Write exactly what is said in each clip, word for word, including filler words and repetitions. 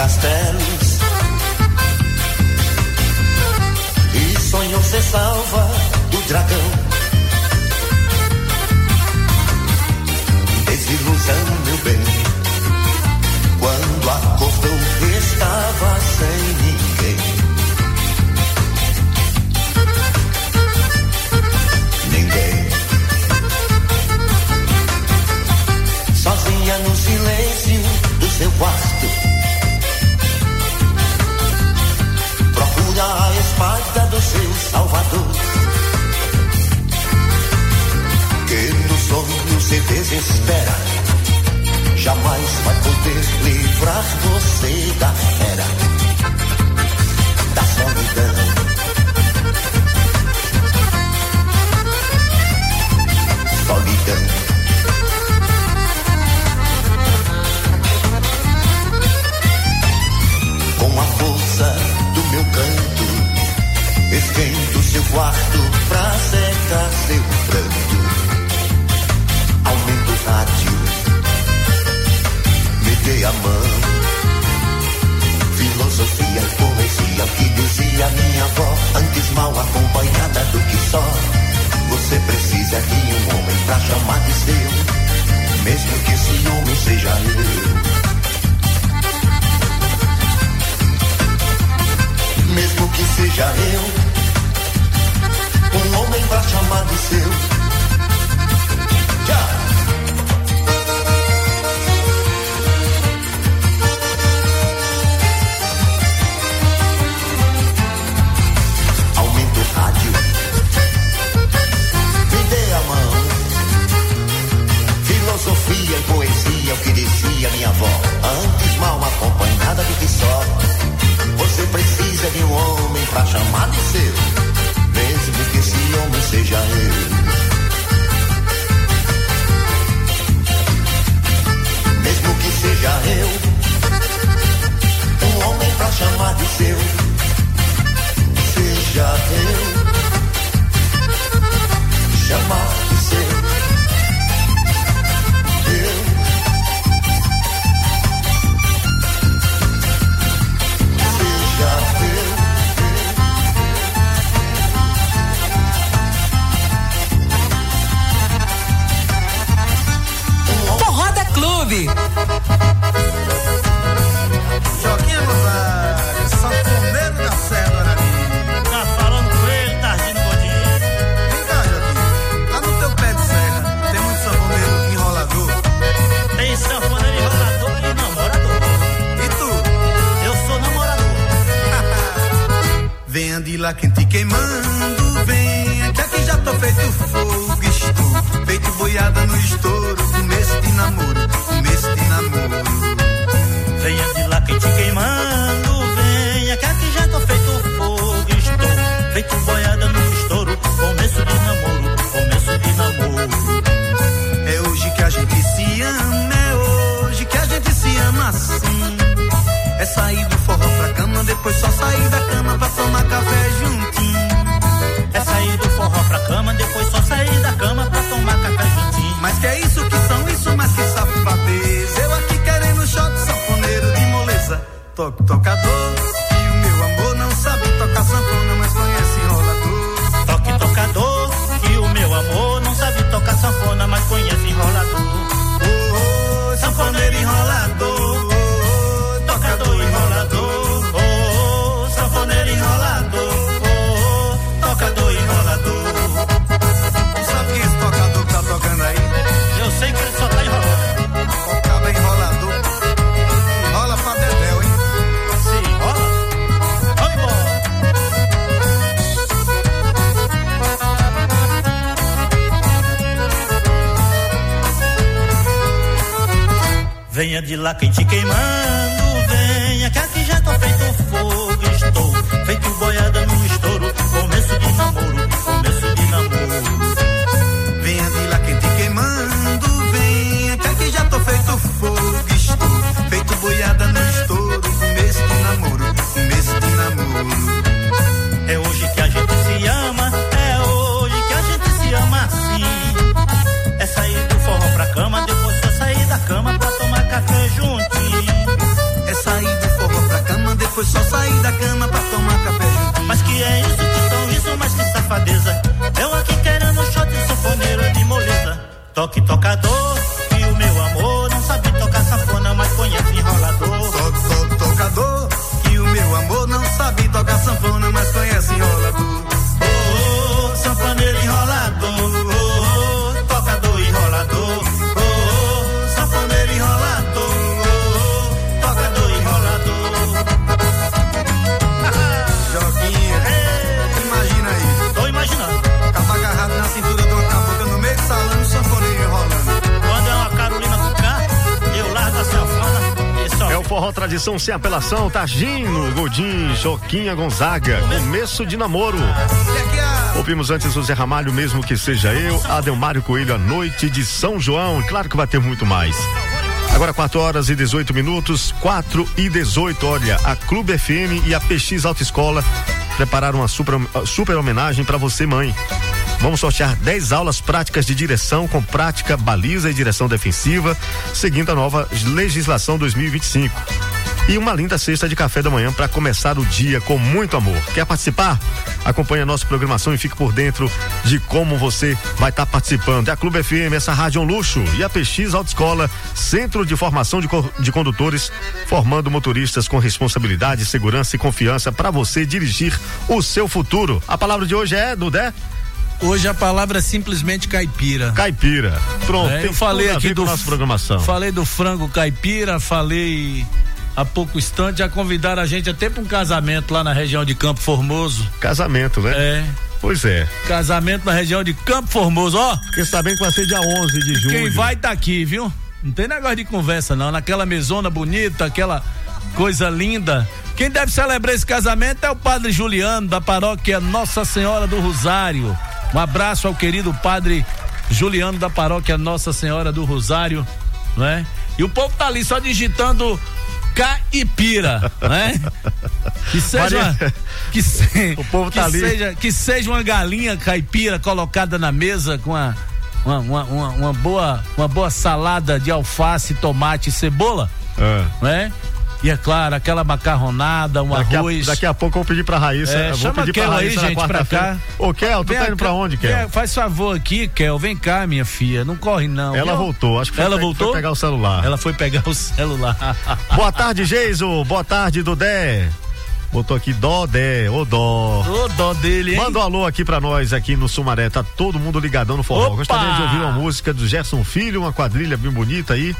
castelos e sonhou ser salva do dragão. Desilusão, meu bem, quando acordou estava sem ninguém. Ninguém. Sozinha no silêncio do seu quarto, procura a espada do seu salvador, que no sonho se desespera, jamais vai poder livrar você da fera, da solidão. Solidão. Com a força do meu canto, esquento seu quarto pra secar seu pranto. Aumento o rádio, me dê a mão. Filosofia e poesia, o que dizia minha avó, antes mal acompanhada do que só. Você precisa de um homem pra chamar de seu, mesmo que esse homem seja eu. Mesmo que seja eu, um homem pra chamar de seu. Já. Aumenta o rádio, me dê a mão. Filosofia e poesia, o que dizia minha avó, antes mal acompanhada do que só. Você precisa de um homem pra chamar de seu, mesmo que esse homem seja eu. Mesmo que seja eu, um homem pra chamar de seu. Seja eu, chamar de seu. Eu. Forroda Clube. Joaquim Rosário, sanfoneiro da Serra. Tá falando com ele, Targino Godinho. Vem cá, Joaquim, lá no teu pé de serra tem muito sanfoneiro enrolador. Tem sanfoneiro enrolador e namorador. E tu? Eu sou namorador. Venha de lá quente queimando, venha que aqui já tô feito fogo. Estou feito boiada no estouro, começo de namoro, começo de namoro. Venha de lá quente queimando, venha que aqui já tô feito fogo. Estou feito boiada no estouro, começo de namoro, começo de namoro. É hoje que a gente se ama, é hoje que a gente se ama assim. É sair do forró pra cama, depois só sair da cama pra tomar café juntinho. É sair do forró pra cama, depois só sair da cama pra tomar café juntinho. Mas que é isso que são, isso mais que safadeza. Eu aqui querendo shot, sanfoneiro de moleza. Toque tocador, e o meu amor não sabe tocar sanfona, mas conhece enrolador. Toque tocador, e o meu amor não sabe tocar sanfona, mas conhece enrolador. Oh, oh, sanfoneiro enrolador, oh, tocador enrolador, oh, oh, sanfoneiro enrolador, oh, oh, tocador enrolador. Não sabe quem esse tocador que tá tocando aí? Eu sei que ele só tá enrolando. Tocava enrolador, enrola pra dedéu, hein? Se enrola, vamos embora. Venha de lá quente queimando, venha que aqui já tô feito fogo. Estou feito boiada no estouro, começo de namoro, começo de namoro. Venha de lá quente queimando, venha que aqui já tô feito fogo. Estou feito boiada no estouro, começo de namoro, começo de namoro. É hoje que a gente se ama, é hoje que a gente se ama assim. É sair do forró pra cama, depois só sair da cama pra tomar café juntinho. Forró Tradição sem apelação, Targino, Godinho, Joquinha Gonzaga, Começo de Namoro. Ouvimos antes o Zé Ramalho, Mesmo Que Seja Eu, Adelmário Coelho, A Noite de São João, e claro que vai ter muito mais. Agora quatro horas e dezoito minutos, quatro e dezoito, olha, a Clube F M e a P X Autoescola prepararam uma super, super homenagem para você, mãe. Vamos sortear dez aulas práticas de direção com prática, baliza e direção defensiva, seguindo a nova legislação dois mil e vinte e cinco. E uma linda cesta de café da manhã para começar o dia com muito amor. Quer participar? Acompanhe a nossa programação e fique por dentro de como você vai estar tá participando. É a Clube F M, essa rádio é um luxo, e a P X Autoescola, Centro de Formação de, de Condutores, formando motoristas com responsabilidade, segurança e confiança para você dirigir o seu futuro. A palavra de hoje é, Dudé? Hoje a palavra é simplesmente caipira. Caipira. Pronto. É, eu falei aqui do nossa programação. Falei do frango caipira, falei há pouco instante, já convidaram a gente até para um casamento lá na região de Campo Formoso. Casamento, né? É. Pois é. Casamento na região de Campo Formoso, ó. Fiquei sabendo que vai ser dia onze de julho. Quem vai tá aqui, viu? Não tem negócio de conversa não, naquela mesona bonita, aquela coisa linda. Quem deve celebrar esse casamento é o padre Juliano, da paróquia Nossa Senhora do Rosário. Um abraço ao querido padre Juliano da paróquia Nossa Senhora do Rosário, não é? E o povo tá ali só digitando caipira, né? Que seja, Maria, que, se, o povo tá que ali. seja, que seja uma galinha caipira colocada na mesa com a, uma, uma, uma, uma boa, uma boa salada de alface, tomate e cebola, é. Né? E é claro, aquela macarronada, um daqui arroz. A, daqui a pouco eu vou pedir pra Raíssa. É, eu vou chama pedir Kel pra Raíssa aí, gente, pra cá. Ô, Kel, tu vem tá indo pra onde, Kel? Kel? Faz favor aqui, Kel, vem cá, minha filha, não corre não. Ela viu? voltou, acho que foi, Ela pe- voltou? foi pegar o celular. Ela foi pegar o celular. Boa tarde, Geiso, boa tarde, Dudé. Botou aqui Dodé, ô dó. Ô dó dele, hein? Manda um alô aqui pra nós, aqui no Sumaré, tá todo mundo ligadão no forró. Opa! Gostaria de ouvir uma música do Gerson Filho, uma quadrilha bem bonita aí.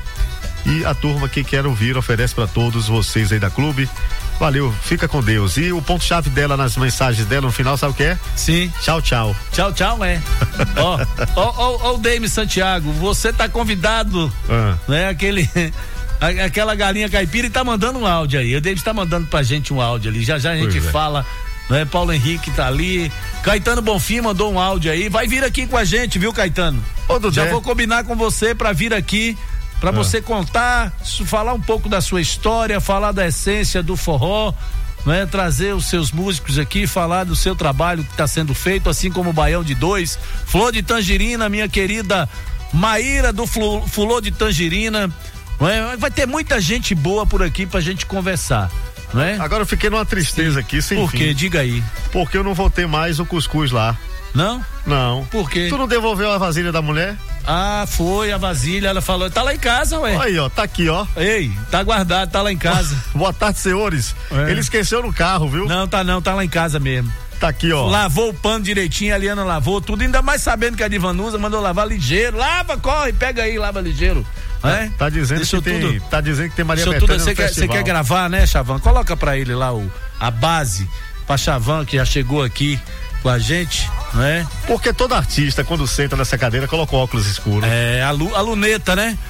E a turma que quer ouvir oferece pra todos vocês aí da clube. Valeu, fica com Deus. E o ponto-chave dela nas mensagens dela no final, sabe o que é? Sim. Tchau, tchau. Tchau, tchau, é. Ó, ó, ó, ó o Deime Santiago, você tá convidado, ah. né? Aquele, a, aquela galinha caipira e tá mandando um áudio aí. O Deime tá mandando pra gente um áudio ali. Já já a gente pois fala, é. né? Paulo Henrique tá ali. Caetano Bonfim mandou um áudio aí. Vai vir aqui com a gente, viu, Caetano? Ô, Dudé. Já vou combinar com você pra vir aqui. Pra ah. você contar, falar um pouco da sua história, falar da essência do forró, né? Trazer os seus músicos aqui, falar do seu trabalho que está sendo feito, assim como o Baião de Dois, Flor de Tangerina, minha querida Maíra do Flu, Flor de Tangerina, né? Vai ter muita gente boa por aqui pra gente conversar, não é? Agora eu fiquei numa tristeza aqui, sem Por fim. quê? Diga aí. Porque eu não vou ter mais o cuscuz lá. Não? Não. Por quê? Tu não devolveu a vasilha da mulher? Ah, foi a vasilha, ela falou, tá lá em casa, ué. Aí, ó, tá aqui, ó. Ei, tá guardado, tá lá em casa. Boa tarde, senhores. É. Ele esqueceu no carro, viu? Não, tá não, tá lá em casa mesmo. Tá aqui, ó. Lavou o pano direitinho, a Liana lavou tudo, ainda mais sabendo que a Divanusa mandou lavar ligeiro. Lava, corre, pega aí, lava ligeiro. É? Tá dizendo Deixou que tudo, tem, tá dizendo que tem Maria Bethânia no festival. Você quer gravar, né, Chavan? Coloca pra ele lá o, a base pra Chavan, que já chegou aqui com a gente, não é? Porque todo artista, quando senta nessa cadeira, coloca o óculos escuro. É, a, lu, a luneta, né?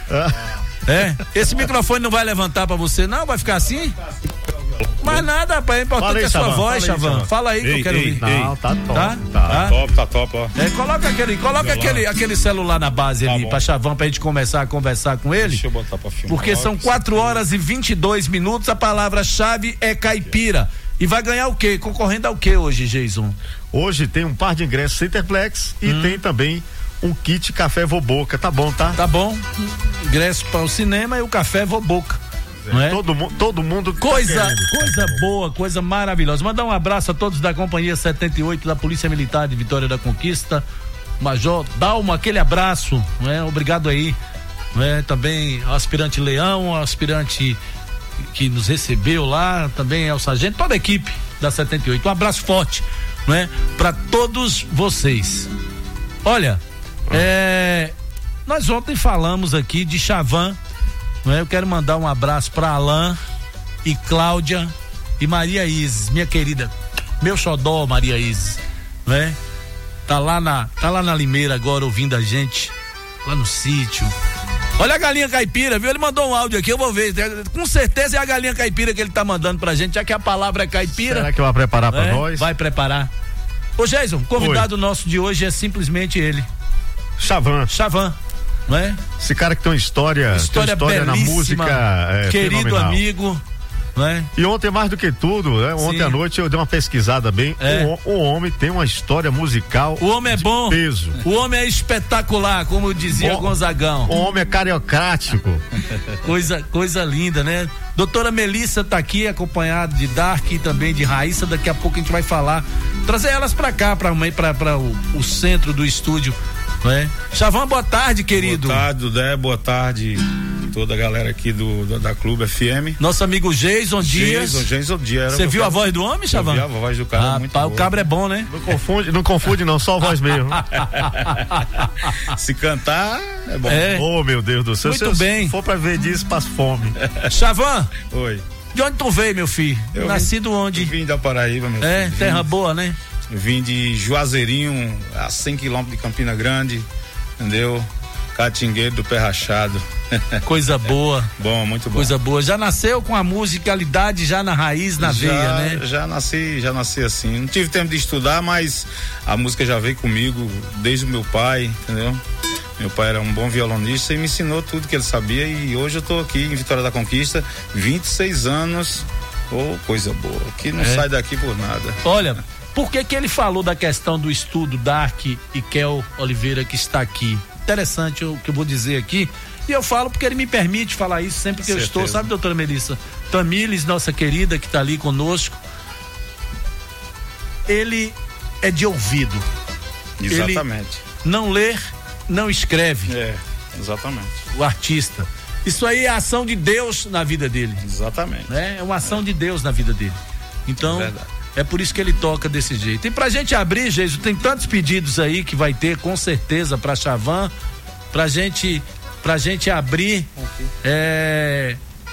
É. é. Esse microfone não vai levantar pra você, não? Vai ficar assim? Mas nada, rapaz, é importante aí, a sua Chavan, voz, Chavan. Fala aí, ei, que eu quero ei, ouvir. Não, tá top. Tá? Tá, tá top, tá top, ó. É, coloca aquele, coloca aquele, aquele celular na base tá ali bom. Pra Chavan, pra gente começar a conversar com ele. Deixa eu botar pra filmar. Porque são quatro horas e vinte e dois minutos, a palavra-chave é caipira. E vai ganhar o quê? Concorrendo ao quê hoje, Jason? Hoje tem um par de ingressos Centerplex e hum. tem também um kit café Voboca, tá bom, tá? Tá bom. Ingresso para o cinema e o café Voboca. É. Não é? Todo, todo mundo coisa, tá coisa boa, coisa maravilhosa. Mandar um abraço a todos da Companhia setenta e oito da Polícia Militar de Vitória da Conquista. Major Dalma, aquele abraço, não é? Obrigado aí, não é? Também ao aspirante Leão, ao aspirante que nos recebeu lá, também ao sargento, toda a equipe da setenta e oito. Um abraço forte, não é? Para todos vocês. Olha, é, nós ontem falamos aqui de Chavan, não é? Eu quero mandar um abraço para Alain e Cláudia e Maria Isis, minha querida, meu xodó Maria Isis, não é? Tá lá na, tá lá na Limeira agora ouvindo a gente, lá no sítio, Olha a galinha caipira, viu? Ele mandou um áudio aqui, eu vou ver. Com certeza é a galinha caipira que ele tá mandando pra gente, já que a palavra é caipira. Será que vai preparar pra é? nós? Vai preparar. Ô, Jason, convidado Oi. nosso de hoje é simplesmente ele. Chavan. Chavan, não é? Esse cara que tem uma história, história, tem uma história na música, é, querido fenomenal. amigo. É? E ontem, mais do que tudo, né? Ontem Sim. à noite eu dei uma pesquisada bem. É. O, o homem tem uma história musical. O homem é bom. Peso. O homem é espetacular, como dizia o, Gonzagão. O homem é cariocrático. coisa, coisa linda, né? Doutora Melissa tá aqui, acompanhada de Dark e também de Raíssa. Daqui a pouco a gente vai falar. Trazer elas pra cá, pra, pra, pra o, o centro do estúdio. É. Chavan, boa tarde, querido. Boa tarde, Dé, boa tarde toda a galera aqui do, do da Clube F M. Nosso amigo Jason Dias. Jason, Jason Dias. Você viu cara... a voz do homem, Chavan? Eu vi a voz do cara, ah, muito pá, boa. O cabra é bom, né? Não confunde, não confunde não, só a voz mesmo. Se cantar, é bom. É. Oh, meu Deus do céu. Muito se bem. Se for pra ver disso, passa fome. Chavan. Oi. De onde tu veio, meu filho? Eu Nascido vim, onde? Eu vim da Paraíba, meu é, filho. É, terra boa, né? Eu vim de Juazeirinho, a cem quilômetros de Campina Grande. Entendeu? Catingueiro do Pé Rachado. Coisa boa. Bom, muito bom. Coisa boa. Já nasceu com a musicalidade já na raiz, na já, veia, né? Já nasci, já nasci assim. Não tive tempo de estudar, mas a música já veio comigo desde o meu pai, entendeu? Meu pai era um bom violonista e me ensinou tudo que ele sabia e hoje eu tô aqui em Vitória da Conquista, vinte e seis anos. Oh, coisa boa. Que não é. sai daqui por nada. Olha, por que que ele falou da questão do estudo Dark e Kel Oliveira que está aqui? Interessante o que eu vou dizer aqui. E eu falo porque ele me permite falar isso sempre que Certeza. eu estou, sabe, doutora Melissa? Tamires, nossa querida, que está ali conosco, ele é de ouvido. Exatamente. Ele não lê, não escreve. É, exatamente. O artista. Isso aí é a ação de Deus na vida dele. Exatamente. Né? É uma ação é. de Deus na vida dele. Então, é, é por isso que ele toca desse jeito. E pra gente abrir, Jesus, tem tantos pedidos aí que vai ter, com certeza, pra Chavan, pra gente, pra gente abrir. Okay. É.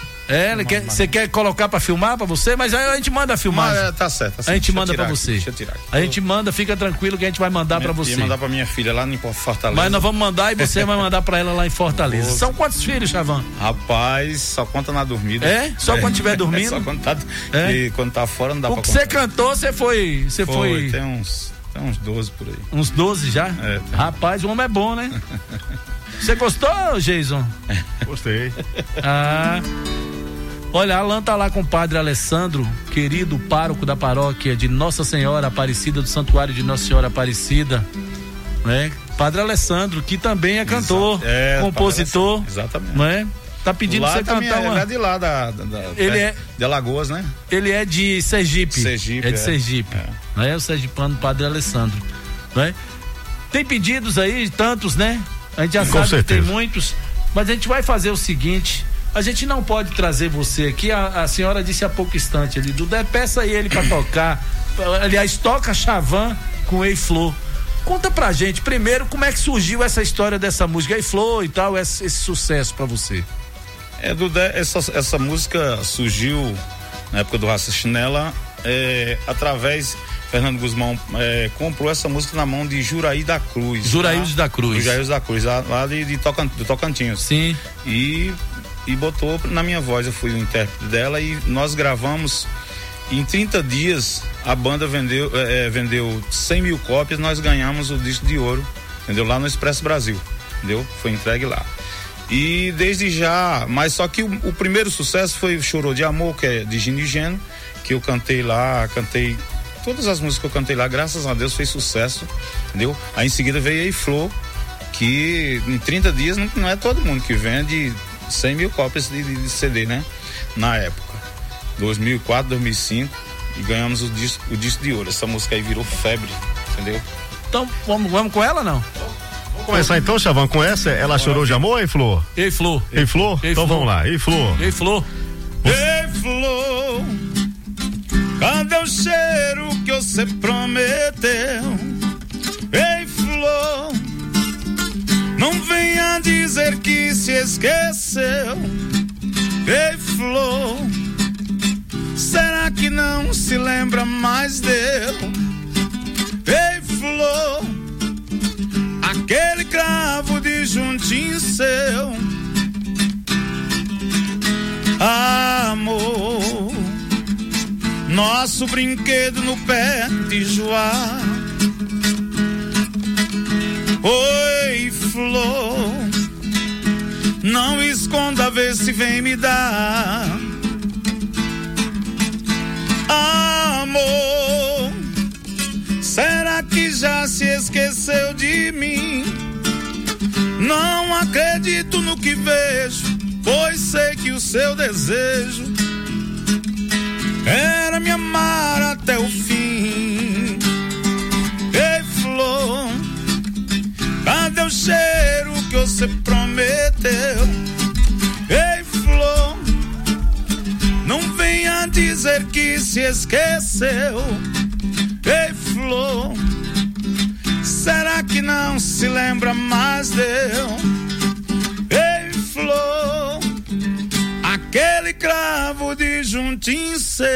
É, você quer, quer colocar pra filmar pra você? Mas aí a gente manda filmar. Mas, é, tá certo, tá certo. A gente manda tirar pra você. Aqui, deixa eu tirar aqui. A gente manda, fica tranquilo que a gente vai mandar minha, pra você. Ia mandar pra minha filha lá em Fortaleza. Mas nós vamos mandar e você vai mandar pra ela lá em Fortaleza. São quantos filhos, Chavan? Rapaz, só conta na dormida. É? Só é. quando estiver dormindo? É, só quando tá, é. e quando tá fora não dá o pra contar. O que você cantou, você foi... Você foi, foi... Tem uns, tem uns doze por aí. Uns doze já? É. Tem. Rapaz, o homem é bom, né? Você gostou, Jason? Gostei. Ah... Olha, Alan tá lá com o padre Alessandro, querido pároco da paróquia de Nossa Senhora Aparecida, do Santuário de Nossa Senhora Aparecida, né? Padre Alessandro, que também é cantor, é, compositor, exatamente. Né? Tá pedindo lá você cantar uma... Ele é de lá, da, da, da ele é de Alagoas, né? Ele é de Sergipe. Sergipe, é de Sergipe. É, é. é o sergipano Padre Alessandro, né? Tem pedidos aí, tantos, né? A gente já com sabe certeza. que tem muitos, mas a gente vai fazer o seguinte... A gente não pode trazer você aqui, a, a senhora disse há pouco instante ali, Dudé, peça aí ele pra tocar, aliás, toca Chavan com Ei Flor. Conta pra gente, primeiro, como é que surgiu essa história dessa música, Ei Flor e tal, esse, esse sucesso pra você. É, Dudé, essa, essa música surgiu na época do Raça Chinela, é, através... Fernando Guzmão é, comprou essa música na mão de Juraí da Cruz. Juraí da Cruz. Juraí da Cruz, lá, lá de, de, Tocan, de Tocantins. Sim. E... e botou na minha voz, eu fui o intérprete dela e nós gravamos em trinta dias, a banda vendeu, é, vendeu cem mil cópias, nós ganhamos o disco de ouro, entendeu? Lá no Expresso Brasil, entendeu? Foi entregue lá. E desde já, mas só que o, o primeiro sucesso foi Chorou de Amor, que é de Gino e Geno, que eu cantei lá, cantei todas as músicas que eu cantei lá, graças a Deus fez sucesso, entendeu? Aí em seguida veio Ei Flor, que em trinta dias não, não é todo mundo que vende cem mil cópias de, de C D, né? Na época, dois mil e quatro, dois mil e cinco, e ganhamos o disco, o disco de ouro. Essa música aí virou febre, entendeu? Então, vamos, vamos com ela, não? Vamos começar então, Chavan, com essa. Ela chorou de amor, Ei Flor? Ei Flor. Ei Flor? Ei, então Flor. Vamos lá, Ei Flor. Ei Flor. Ei Flor, cadê o cheiro que você prometeu? Ei Flor, não venha dizer que se esqueceu. Ei Flor, será que não se lembra mais dele? Ei Flor, aquele cravo de juntinho seu. Amor, nosso brinquedo no pé de Joá. Oi, flor, não esconda, vê se vem me dar. Amor, será que já se esqueceu de mim? Não acredito no que vejo, pois sei que o seu desejo era me amar até o fim. Ei, flor, cadê o cheiro que você prometeu? Ei, flor, não venha dizer que se esqueceu. Ei, flor, será que não se lembra mais de eu? Ei, flor, aquele cravo de juntinho seu.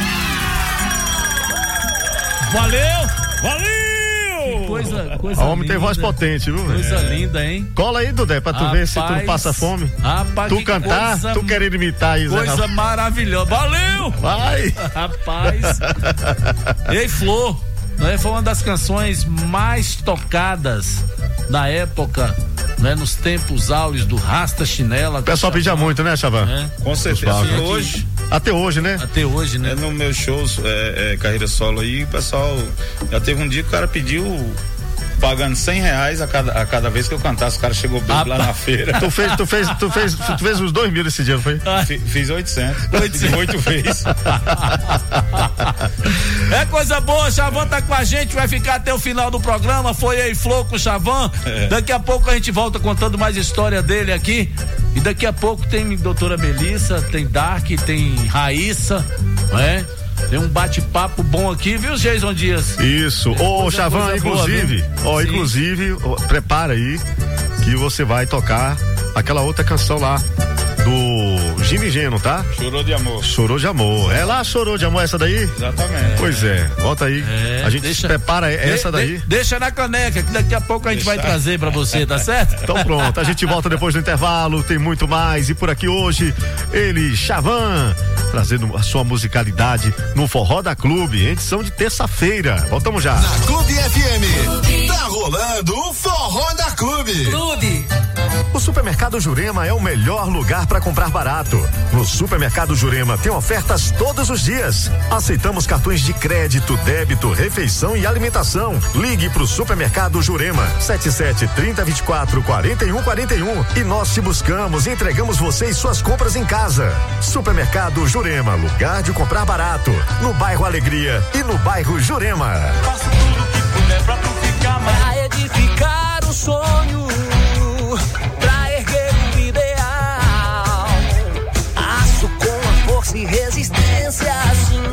Valeu, valeu! Coisa, coisa O homem linda. tem voz potente, viu, velho? Coisa linda, hein? Cola aí, Dudé, pra tu Rapaz, ver se tu não passa fome. Rapaz, tu que cantar, coisa, tu querendo imitar aí, Zé coisa Ramalho. maravilhosa. Valeu! Vai! Rapaz. Ei, Flor, né? Foi uma das canções mais tocadas da época, né? Nos tempos áureos do Rasta Chinela. O pessoal pedia muito, né, Chavan? É. Com certeza. Até Hoje, Até hoje, né? Até hoje, né? é no meus shows, é, é, carreira solo aí, o pessoal, já teve um dia que o cara pediu pagando cem reais a cada, a cada vez que eu cantasse, o cara chegou bem Ah, lá na feira. Tu fez, tu fez, tu fez, tu fez uns dois mil esse dia, não foi? F- Fiz oitocentos. Fiz oito vezes. É coisa boa, Chavan tá com a gente, vai ficar até o final do programa. Foi aí, Flor com o Chavan. É. Daqui a pouco a gente volta contando mais história dele aqui. E daqui a pouco tem doutora Melissa, tem Dark, tem Raíssa, né? Tem um bate-papo bom aqui, viu, Jason Dias? Isso. Ô, Coisa- Chavan, coisa boa, inclusive, viu? ó, Sim. inclusive, ó, prepara aí que você vai tocar aquela outra canção lá do Jimmy Geno, tá? Chorou de amor. Chorou de amor. É lá, Chorou de amor essa daí? Exatamente. Pois é, volta aí. É, a gente deixa- prepara essa De- daí. de- deixa na caneca, que daqui a pouco a gente vai Deixa. trazer pra você, tá certo? Então pronto, a gente volta depois do intervalo, tem muito mais. E por aqui hoje, ele, Chavan, trazendo a sua musicalidade no Forró da Clube, edição de terça-feira. Voltamos já. Na Clube F M, tá rolando o Forró da Clube. Clube. O Supermercado Jurema é o melhor lugar para comprar barato. No Supermercado Jurema tem ofertas todos os dias. Aceitamos cartões de crédito, débito, refeição e alimentação. Ligue pro Supermercado Jurema sete sete, trinta, vinte e quatro, quarenta e um, quarenta e um e nós te buscamos e entregamos você e suas compras em casa. Supermercado Jurema, lugar de comprar barato. No bairro Alegria e no bairro Jurema. Faço tudo que puder pra tu ficar mais. Pra edificar o sonho, pra erguer o ideal. Aço com a força e resistência, assim.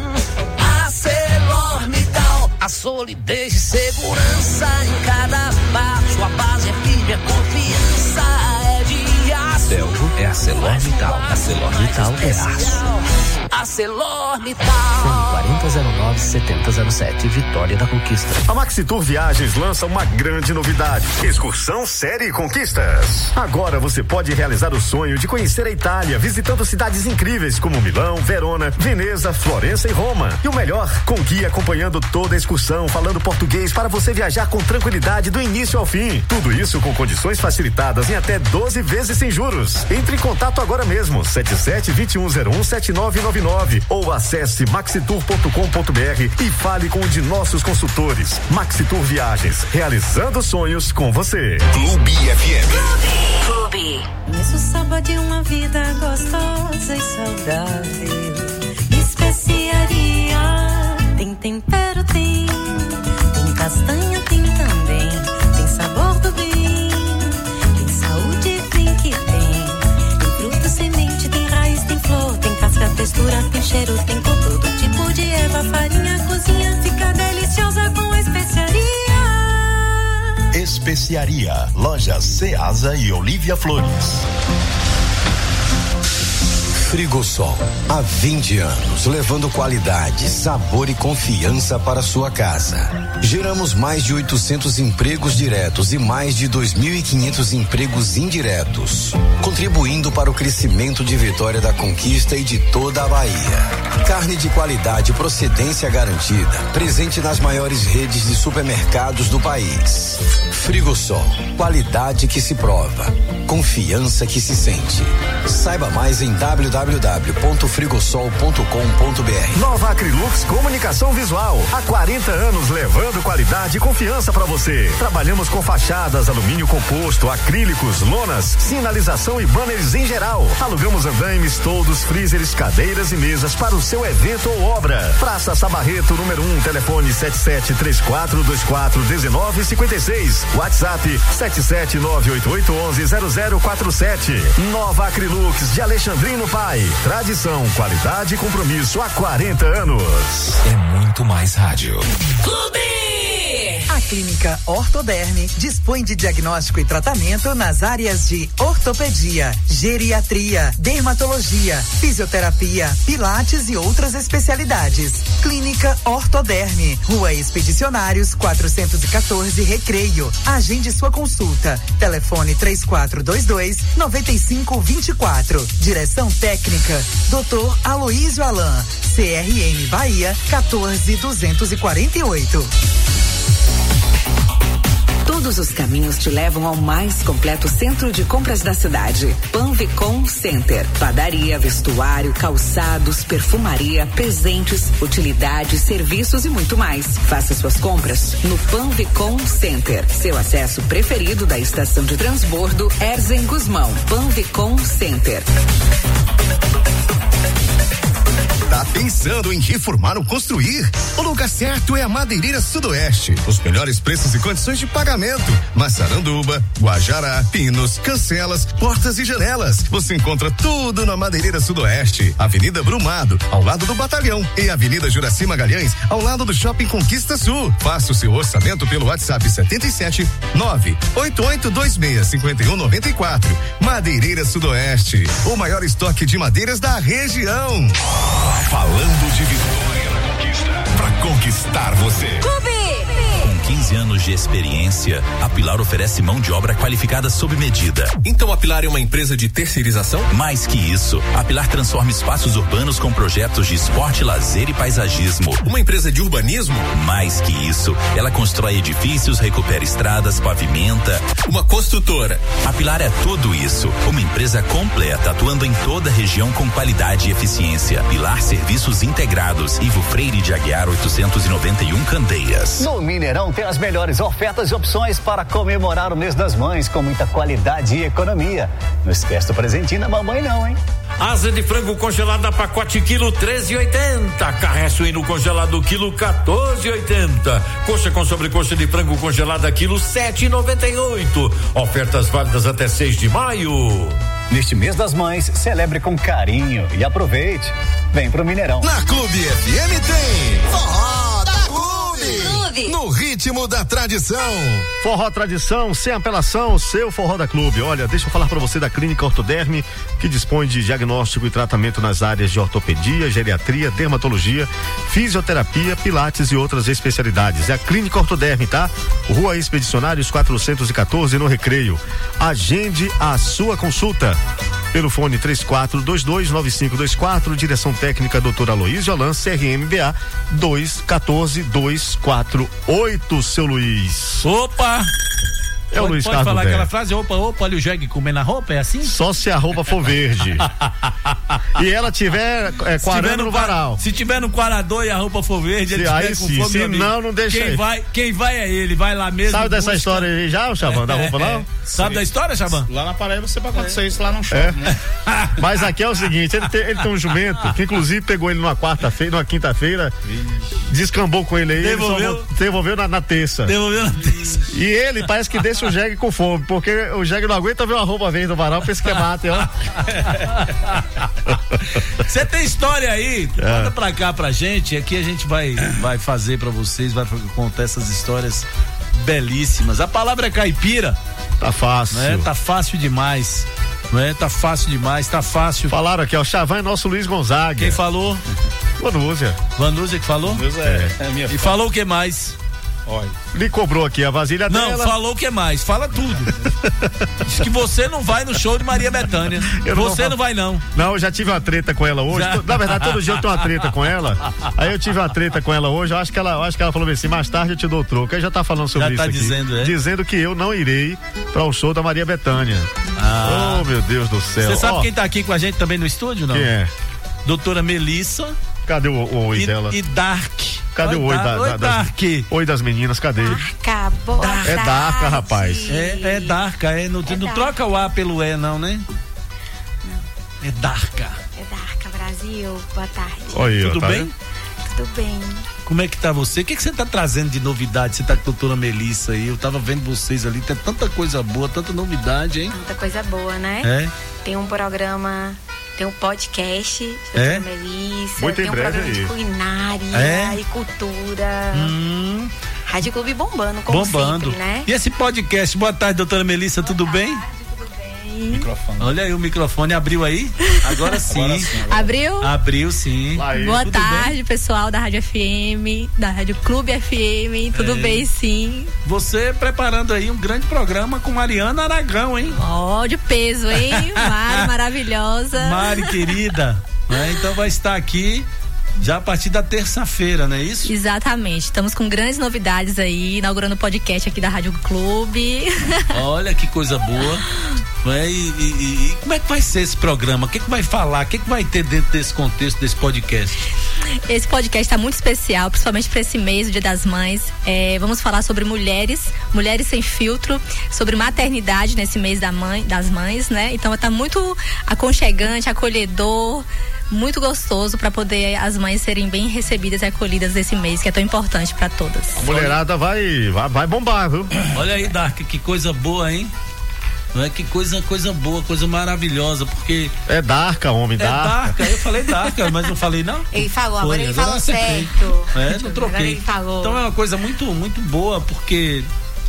ArcelorMittal, a solidez e segurança em cada passo. A base é firme, a confiança é de aço. Belgo é ArcelorMittal. ArcelorMittal é aço. ArcelorMittal. quarenta zero nove, setenta zero sete, Vitória da Conquista. A Maxitur Viagens lança uma grande novidade: excursão série Conquistas. Agora você pode realizar o sonho de conhecer a Itália, visitando cidades incríveis como Milão, Verona, Veneza, Florença e Roma. E o melhor, com guia acompanhando toda a excursão, falando português para você viajar com tranquilidade do início ao fim. Tudo isso com condições facilitadas em até doze vezes sem juros. Entre em contato agora mesmo, sete sete, dois um zero um, sete nove nove nove ou acesse maxitur ponto com ponto br e fale com um de nossos consultores. Maxitur Viagens, realizando sonhos com você. Clube F M. Clube. Isso sábado de uma vida gostosa e saudável. Especiaria, tem tempero, tem. Tem castanha, tem também. Tem sabor do bem. Tem saúde, tem que tem. Tem fruta, semente, tem raiz, tem flor. Tem casca, textura, tem cheiro, tem com todo tipo de erva, farinha, cozinha. Fica deliciosa com especiaria. Especiaria, lojas Ceasa e Olívia Flores. Frigosol, há vinte anos, levando qualidade, sabor e confiança para sua casa. Geramos mais de oitocentos empregos diretos e mais de dois mil e quinhentos empregos indiretos, contribuindo para o crescimento de Vitória da Conquista e de toda a Bahia. Carne de qualidade e procedência garantida, presente nas maiores redes de supermercados do país. Frigosol, qualidade que se prova, confiança que se sente. Saiba mais em w w w ponto frigosol ponto com ponto b r. Nova Acrylux Comunicação Visual, há quarenta anos levando qualidade e confiança para você. Trabalhamos com fachadas, alumínio composto, acrílicos, lonas, sinalização e banners em geral. Alugamos andaimes, toldos, freezers, cadeiras e mesas para o seu evento ou obra. Praça Sabarreto, número um, telefone sete sete três quatro dois quatro um nove cinco seis, WhatsApp sete sete nove oito oito um um zero zero quatro sete. Nova Acrylux de Alexandrino Pai. Tradição, qualidade e compromisso há quarenta anos. É muito mais rádio. Clube! A Clínica Ortoderme dispõe de diagnóstico e tratamento nas áreas de ortopedia, geriatria, dermatologia, fisioterapia, pilates e outras especialidades. Clínica Ortoderme, Rua Expedicionários quatrocentos e quatorze, Recreio. Agende sua consulta. Telefone três quatro dois dois nove cinco dois quatro. Direção técnica doutor Aloísio Alain. C R M Bahia quatorze duzentos e quarenta e oito. Todos os caminhos te levam ao mais completo centro de compras da cidade. Panvicom Center. Padaria, vestuário, calçados, perfumaria, presentes, utilidades, serviços e muito mais. Faça suas compras no Panvicom Center. Seu acesso preferido da estação de transbordo Erzen Guzmão. Panvicom Center. Tá pensando em reformar ou construir? O lugar certo é a Madeireira Sudoeste. Os melhores preços e condições de pagamento. Massaranduba, Guajará, pinos, cancelas, portas e janelas. Você encontra tudo na Madeireira Sudoeste. Avenida Brumado, ao lado do Batalhão. E Avenida Juraci Magalhães, ao lado do Shopping Conquista Sul. Faça o seu orçamento pelo WhatsApp setenta e sete nove oito oito dois seis cinco um nove quatro. Madeireira Sudoeste. O maior estoque de madeiras da região. Falando de Vitória da Conquista, pra conquistar você. Clube! Com quinze anos de experiência, a Pilar oferece mão de obra qualificada sob medida. Então a Pilar é uma empresa de terceirização? Mais que isso, a Pilar transforma espaços urbanos com projetos de esporte, lazer e paisagismo. Uma empresa de urbanismo? Mais que isso, ela constrói edifícios, recupera estradas, pavimenta. Uma construtora. A Pilar é tudo isso. Uma empresa completa, atuando em toda a região com qualidade e eficiência. Pilar Serviços Integrados, Ivo Freire de Aguiar oitocentos e noventa e um, Candeias. No Mineirão tem as melhores ofertas e opções para comemorar o mês das mães com muita qualidade e economia. Não esquece do presentinho da mamãe não, hein? Asa de frango congelada pacote quilo treze e oitenta. Carré suíno congelado quilo quatorze e oitenta. Coxa com sobrecoxa de frango congelada quilo sete e noventa e oito. Ofertas válidas até seis de maio. Neste mês das mães, celebre com carinho e aproveite. Vem pro Mineirão. Na Clube F M tem Forró da Clube. No ritmo da tradição. Forró Tradição, sem apelação, seu Forró da Clube. Olha, deixa eu falar pra você da Clínica Ortoderme, que dispõe de diagnóstico e tratamento nas áreas de ortopedia, geriatria, dermatologia, fisioterapia, pilates e outras especialidades. É a Clínica Ortoderme, tá? Rua Expedicionários quatrocentos e quatorze, no Recreio. Agende a sua consulta pelo fone três quatro dois dois nove cinco dois quatro, direção técnica doutor Aloísio Alain, C R M B A dois um quatro dois quatro oito, seu Luiz. Opa! É o pode, Luiz pode Carlos falar Bé. aquela frase, opa, opa, olha o jegue comendo a roupa, é assim? Só se a roupa for verde. E ela tiver é, quarando no varal. Se tiver no quarador e a roupa for verde, se, ele aí tiver com sim, fome, se não, não deixa quem aí. vai, quem vai é ele, vai lá mesmo. Sabe dessa busca. história aí já, o Chaban, da roupa lá? Sabe da história, Chaban? Lá na Paraíba você vai acontecer isso lá no show, É. né? Mas aqui é o seguinte, ele tem, ele tem um jumento que inclusive pegou ele numa quarta-feira, numa quinta-feira, descambou com ele aí, Devolveu? ele só devolveu na, na terça. Devolveu na terça. E ele parece que deixa o jegue com fome, porque o jegue não aguenta ver uma roupa verde no varal, pensa que é mate, ó. Você tem história aí? É. Manda pra cá pra gente, aqui a gente vai, vai fazer pra vocês, vai contar essas histórias belíssimas. A palavra é caipira. Tá fácil. Né? Tá fácil demais. Não é? Tá fácil demais, tá fácil. Falaram aqui, ó, Chavan é nosso Luiz Gonzaga. Quem falou? Vanúzia. Vanúzia que falou? Vanúzia é, é minha E fã. falou o que mais? Olha. Lhe cobrou aqui a vasilha não, dela. Não, falou o que mais? Fala tudo. Diz que você não vai no show de Maria Bethânia. Eu você não, não vai não. Não, eu já tive uma treta com ela hoje. Já. Na verdade, todo dia eu tenho uma treta com ela. Aí eu tive uma treta com ela hoje. Eu acho que ela, eu acho que ela falou assim, mais tarde eu te dou o troco. Aí já tá falando sobre já isso tá aqui. Dizendo, é? Dizendo que eu não irei para o show da Maria Bethânia. Ah. Oh, meu Deus do céu. Você sabe oh. quem tá aqui com a gente também no estúdio, não? Quem é? Doutora Melissa. Cadê o, o oi e, dela? E Dark. Cadê oi, o oi da, da, oi, da, Dark. Das, oi das meninas, cadê? Darka, boa É Darka, rapaz. É, é Darka, é, não, é não troca o A pelo E, não, né? Não. É Darka. É Darka, Brasil, boa tarde. Oi, Tudo tá bem? Vendo? Tudo bem. Como é que tá você? O que, que você tá trazendo de novidade? Você tá com a doutora Melissa aí, eu tava vendo vocês ali, tem tanta coisa boa, tanta novidade, hein? Tanta coisa boa, né? É? Tem um programa... Tem um podcast da é? doutora Melissa, muito tem um programa aí. de culinária é? e cultura. Hum. Rádio Clube bombando, como bombando. sempre, né? E esse podcast? Boa tarde, doutora Melissa, boa tudo tarde, bem? Tudo bem. Microfone. Olha aí, o microfone abriu aí? Agora sim. Agora sim agora. Abriu? Abriu sim. Aí. Boa tudo tarde, bem? Pessoal da Rádio F M, da Rádio Clube F M, tudo é. bem sim? Você preparando aí um grande programa com Mariana Aragão, hein? Ó, oh, de peso, hein? Mari, maravilhosa. Mari, querida. Né? Então vai estar aqui já a partir da terça-feira, não é isso? Exatamente. Estamos com grandes novidades aí, inaugurando o podcast aqui da Rádio Clube. Olha que coisa boa. É, e, e, e como é que vai ser esse programa? O que, que vai falar? O que, que vai ter dentro desse contexto, desse podcast? Esse podcast está muito especial, principalmente para esse mês, o Dia das Mães. É, vamos falar sobre mulheres, mulheres sem filtro, sobre maternidade nesse mês da mãe, das mães, né? Então está muito aconchegante, acolhedor, muito gostoso para poder as mães serem bem recebidas e acolhidas nesse mês, que é tão importante para todas. A mulherada vai, vai, vai bombar, viu? Olha aí, Dark, que coisa boa, hein? Não é que coisa, coisa boa, coisa maravilhosa, porque... É Darka, homem, Darka. É Darka, eu falei Darka, mas não falei não? Ele falou, Foi, agora ele agora falou certo. É, não troquei. Agora ele falou. Então é uma coisa muito, muito boa, porque...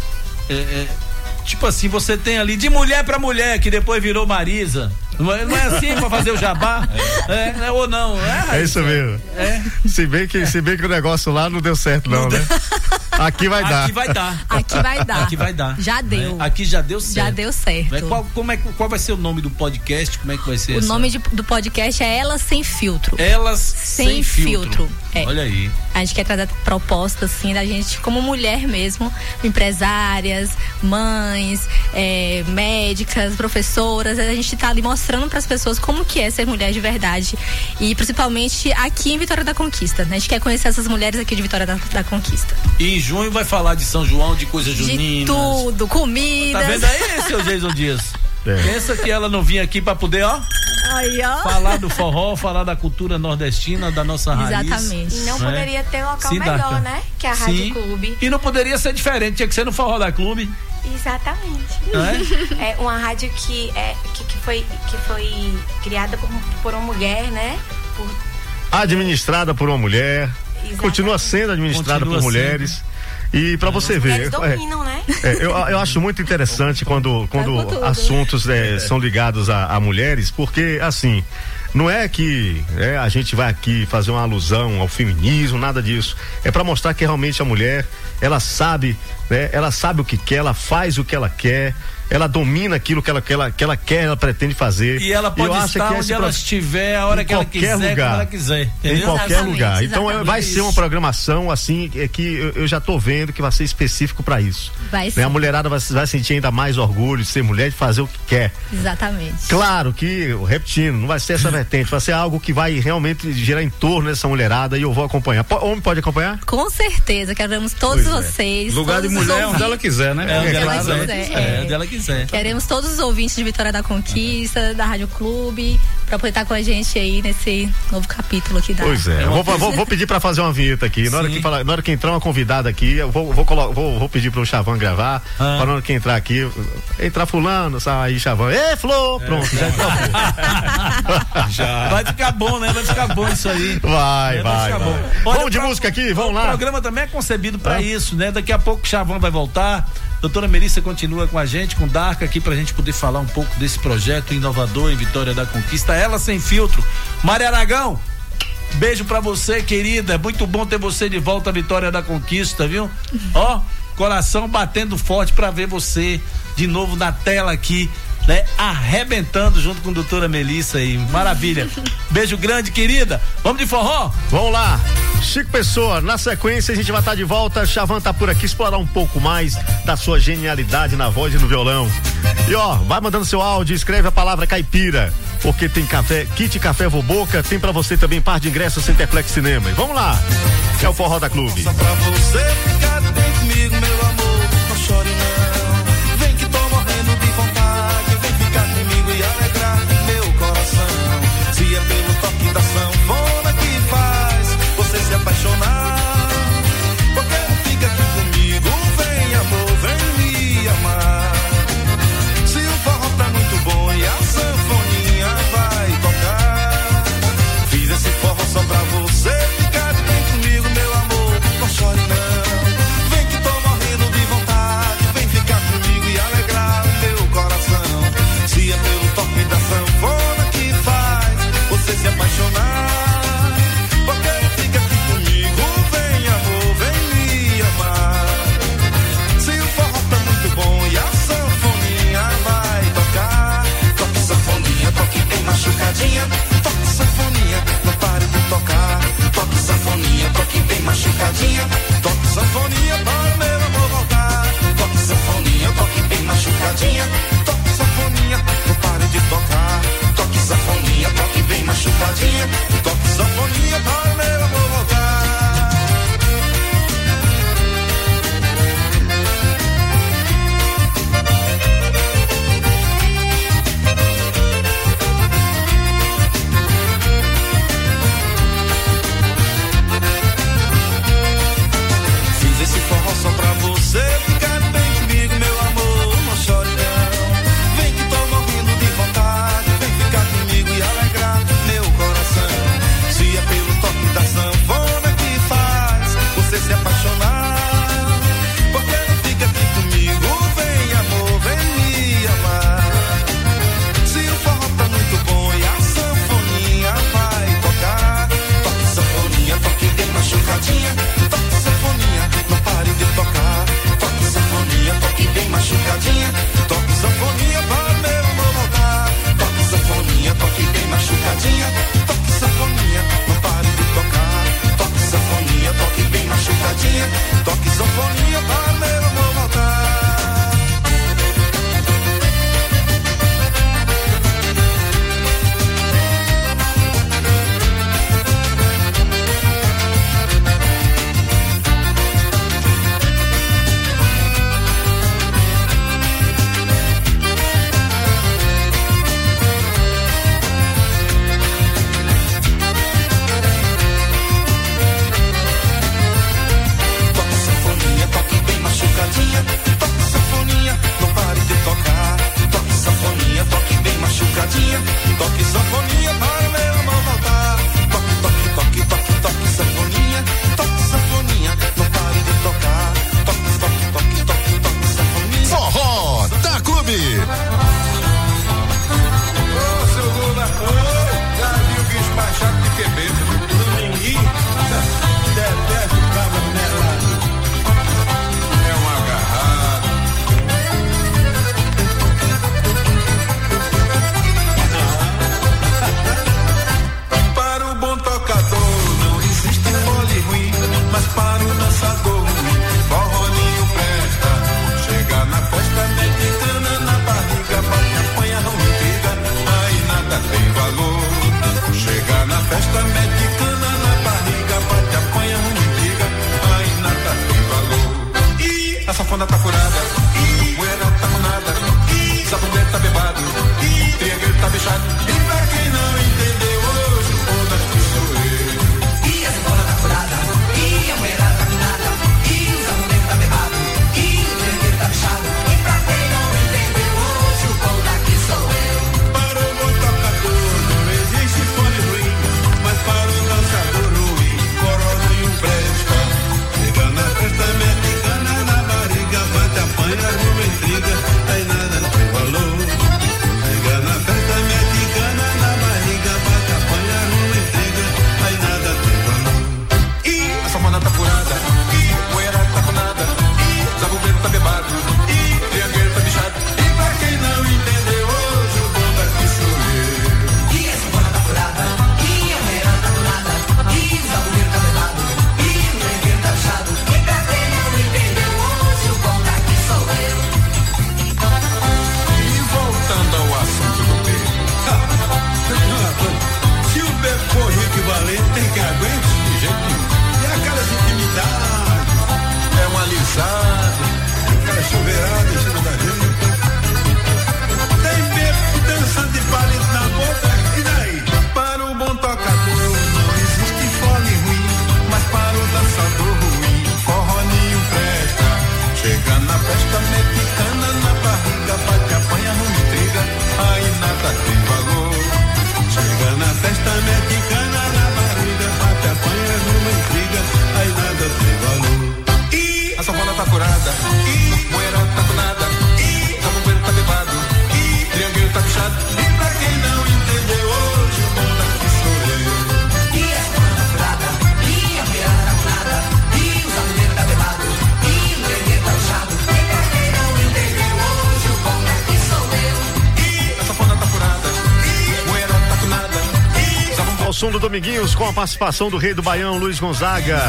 É, é, tipo assim, você tem ali de mulher pra mulher, que depois virou Marisa. Não é, não é assim pra fazer o jabá? É, é ou não? É, é isso mesmo. É. Se bem que, se bem que o negócio lá não deu certo, não, não né? Aqui vai dar. Aqui vai dar. Aqui vai dar. Aqui vai dar. Já deu. É. Aqui já deu certo. Já deu certo. É. Qual, como é, qual vai ser o nome do podcast? Como é que vai ser? O essa? nome de, do podcast é Elas Sem Filtro. Elas Sem, sem filtro. filtro. É. Olha aí. A gente quer trazer propostas, assim, da gente como mulher mesmo, empresárias, mães, é, médicas, professoras. A gente tá ali mostrando para as pessoas como que é ser mulher de verdade. E principalmente aqui em Vitória da Conquista. Né? A gente quer conhecer essas mulheres aqui de Vitória da, da Conquista. E em junho vai falar de São João, de coisas juninas. De tudo, comidas. Tá vendo aí, seu Jason Dias? É. Pensa que ela não vinha aqui pra poder, ó, aí, ó, falar do forró, falar da cultura nordestina, da nossa raiz. Exatamente. E não né? poderia ter local Sim, melhor, Darka. né? Que a Rádio Sim. Clube. E não poderia ser diferente, tinha que ser no Forró da Clube. Exatamente. É, é uma rádio que, é, que, que, foi, que foi criada por, por uma mulher, né? Por... Administrada por uma mulher. Exatamente. Continua sendo administrada Continua por mulheres. sendo. E pra você As ver. mulheres dominam, é, né? É, eu, eu acho muito interessante quando, quando assuntos é, são ligados a, a mulheres, porque assim, não é que é, a gente vai aqui fazer uma alusão ao feminismo, nada disso. É pra mostrar que realmente a mulher, ela sabe, né? Ela sabe o que quer, ela faz o que ela quer. Ela domina aquilo que ela, que, ela, que ela quer, ela pretende fazer. E ela pode eu estar onde ela pro... estiver, a hora que ela quiser, lugar, quando ela quiser. Entendeu? Em qualquer exatamente, lugar. Então exatamente vai isso. ser uma programação assim, é que eu, eu já tô vendo que vai ser específico para isso. Vai né? ser. A mulherada vai, vai sentir ainda mais orgulho de ser mulher, de fazer o que quer. Exatamente. Claro que, repetindo, não vai ser essa vertente, vai ser algo que vai realmente girar em torno dessa mulherada e eu vou acompanhar. P- homem pode acompanhar? Com certeza, queremos todos Pois é. vocês. Lugar todos de os mulher é onde ouvintes. ela quiser, né? É onde ela claro. quiser. É. É onde ela quiser. Queremos todos os ouvintes de Vitória da Conquista, da Rádio Clube, pra poder estar com a gente aí nesse novo capítulo aqui da. Pois é, eu vou, vou, vou pedir pra fazer uma vinheta aqui. Na hora, que fala, na hora que entrar uma convidada aqui, eu vou, vou, vou, vou, vou pedir pro Chavan gravar. Ah. Pra na hora que entrar aqui, entrar fulano, sai aí, Chavan. Ê, Flor! Pronto, é. já entrou. já. Vai ficar bom, né? Vai ficar bom isso aí. Vai, é, vai. vai. Bom. Olha, vamos de pra, música aqui, vamos o lá. O programa também é concebido pra é. isso, né? Daqui a pouco o Chavan vai voltar. Doutora Melissa continua com a gente, com o Darca aqui pra gente poder falar um pouco desse projeto inovador em Vitória da Conquista. Ela sem filtro. Maria Aragão, beijo pra você, querida. É muito bom ter você de volta à Vitória da Conquista, viu? Ó, coração batendo forte pra ver você de novo na tela aqui, né? Arrebentando junto com a doutora Melissa aí. Maravilha. Beijo grande, querida. Vamos de forró? Vamos lá. Chico Pessoa, na sequência a gente vai estar de volta. Chavan tá por aqui, explorar um pouco mais da sua genialidade na voz e no violão. E ó, vai mandando seu áudio, escreve a palavra caipira, porque tem café, kit café Voboca, tem pra você também par de ingressos Centerplex Cinema. E vamos lá, é o Forró da Clube. Só pra você ficar bem comigo, meu amor, não chore não. Vem que tô morrendo de vontade, vem ficar comigo e alegrar meu coração. Se é pelo toque da sanfona que faz você se apaixonar, porque não fica aqui comigo, vem amor, vem me amar. Se o forró tá muito bom e a sanfoninha vai tocar, fiz esse forró só pra você ficar bem comigo, meu amor, não chore não. Vem que tô morrendo de vontade, vem ficar comigo e alegrar o meu coração. Se é pelo toque da sanfona que faz você se apaixonar, toque sanfonia, não pare de tocar. Toque sanfonia, toque bem machucadinha. Toque sanfonia para o meu amor voltar. Toque sanfonia, toque bem machucadinha. Toque sanfonia, não pare de tocar. Toque sanfonia, toque bem machucadinha. Toque sanfonia para o meu amor voltar. Só pra você ficar bem comigo, meu amor, não chore não. Vem que tô morrendo de vontade, vem ficar comigo e alegrar meu coração. Se é pelo toque da sanfona que faz você se apaixonar, porque não fica aqui comigo, vem amor, vem me amar. Se o forró tá muito bom e a sanfoninha vai tocar, toque sanfonia, toque bem machucadinha. Toque sanfonia, não pare de tocar. Toque sanfonia, toque bem machucadinha. Toque sanfonia para meu amor voltar. Toque sanfonia, toque bem machucadinha. Toque sanfonia, não pare de tocar. Toque sanfonia, toque bem machucadinha. Toque sanfonia para meu amor voltar. Toque sanfonia, não pare de tocar. Toque sanfonia, toque bem machucadinha. Toque sanfonia para meu amor voltar. Toque, toque, toque, toque, toque sanfonia. Toque sanfonia, não pare de tocar. Toque, toque, toque, toque, toque sanfonia. Forró da Clube. Ô, seu Lula, ô, já viu que isso mais chato do que bêbado. Dominguinho, deteste o cabra nela. Mas para o dançador, forrolinho presta. Chega na festa mexicana, na barriga, bate, apanha, não intriga, aí nada tem valor. Chega na festa mexicana, na barriga, bate, apanha, não intriga, aí nada tem valor. E a sanfona tá furada, e o poeira tá com nada, e sabonete tá bebado, e tá bichado. E pra quem não entendeu hoje, o bom daqui sou eu. E a sanfona tá furada, e a mulherada tá minada, e o zamoneiro tá bebado, e o trendeiro tá bichado. E pra quem não entendeu hoje, o bom daqui sou eu. Para o bom tocador não existe fone ruim, mas para o dançador ruim, corona e um presta. Chega na festa, mete cana na barriga, bate, apanha, arruma intriga, aí nada tem valor. Chega na festa, mete cana na barriga, bate, apanha, arruma intriga, aí nada tem valor. E a sanfona tá furada, e poeira tá com nada, e zabubeiro tá bebado, e triangueiro tá bichado. E pra quem não entendeu hoje, o bom daqui sou eu. E a sanfona tá furada, e a poeira tá com nada, e o zabubeiro tá bebado, e o triangueiro tá bichado. E pra quem não entendeu hoje, o bom daqui sou eu. E voltando ao assunto do bebo. Se o bebo for rico e valente, tem que aguente de jeito nenhum. E aquelas intimidades, é uma alisada, aquela chuveirada em cima da gente. Tem bebo dançando de palito na boca, e daí? Para o bom tocador não existe fone ruim, mas para o dançador ruim, forró nenhum presta. Chega na festa, mete cana na barriga, bate, apanha, não intriga, aí nada tem valor. Chega na festa, mete cana na barriga, bate, apanha, não intriga, aí nada tem valor. E a sanfona tá furada, e moeira tá com nada, e zabubeiro tá bebado, e triangueiro tá bichado. E pra quem não entendeu hoje, o bom daqui sou eu. E a sanfona tá furada, e a moeira tá com nada, e o zabubeiro tá bebado, e o triangueiro tá bichado. E pra quem não entendeu hoje, o bom daqui sou eu. E a sanfona tá furada, e a moeira tá com nada, e o zabubeiro. Ao som do Dominguinhos, com a participação do Rei do Baião, Luiz Gonzaga.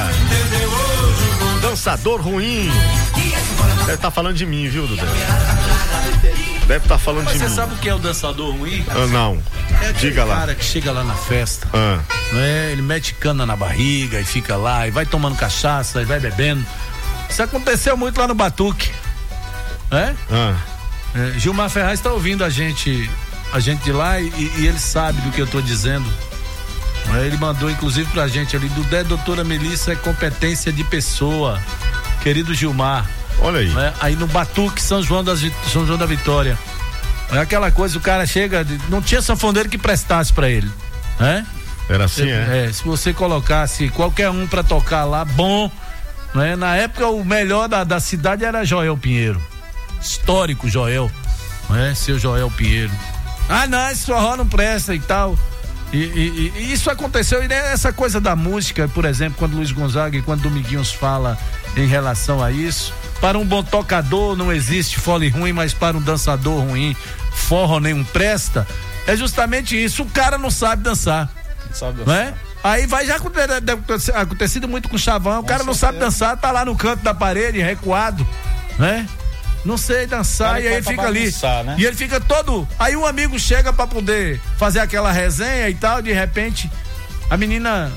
Dançador ruim. Deve estar tá falando de mim, viu, Dudu? Deve estar tá falando Mas de você mim. sabe o que é o dançador ruim? Ah, não. É aquele Diga lá. cara que chega lá na festa, Ah. né? Ele mete cana na barriga e fica lá, e vai tomando cachaça, e vai bebendo. Isso aconteceu muito lá no Batuque, né? Ah. É, Gilmar Ferraz está ouvindo a gente, a gente de lá, e, e ele sabe do que eu tô dizendo. É, ele mandou inclusive pra gente ali, do Dé, doutora Melissa, é competência de pessoa, querido Gilmar. Olha aí. É, aí no Batuque, São João, das, São João da Vitória. É aquela coisa, o cara chega, não tinha sanfoneiro que prestasse pra ele, né? Era assim, se, é? é? Se você colocasse qualquer um pra tocar lá, bom, né? Na época o melhor da, da cidade era Joel Pinheiro, histórico Joel, né? Seu Joel Pinheiro. Ah, não, esse forró não presta e tal. E, e, e isso aconteceu, e essa coisa da música, por exemplo, quando Luiz Gonzaga e quando Dominguinhos fala em relação a isso, para um bom tocador não existe fole ruim, mas para um dançador ruim, forró nenhum presta, é justamente isso, o cara não sabe dançar, não sabe dançar. Né? Aí vai já acontecer, acontecido muito com o Chavão, o cara não sabe dançar, tá lá no canto da parede, recuado, né? Não sei dançar, e aí ele fica ali, né? E ele fica todo, aí um amigo chega pra poder fazer aquela resenha e tal, de repente a menina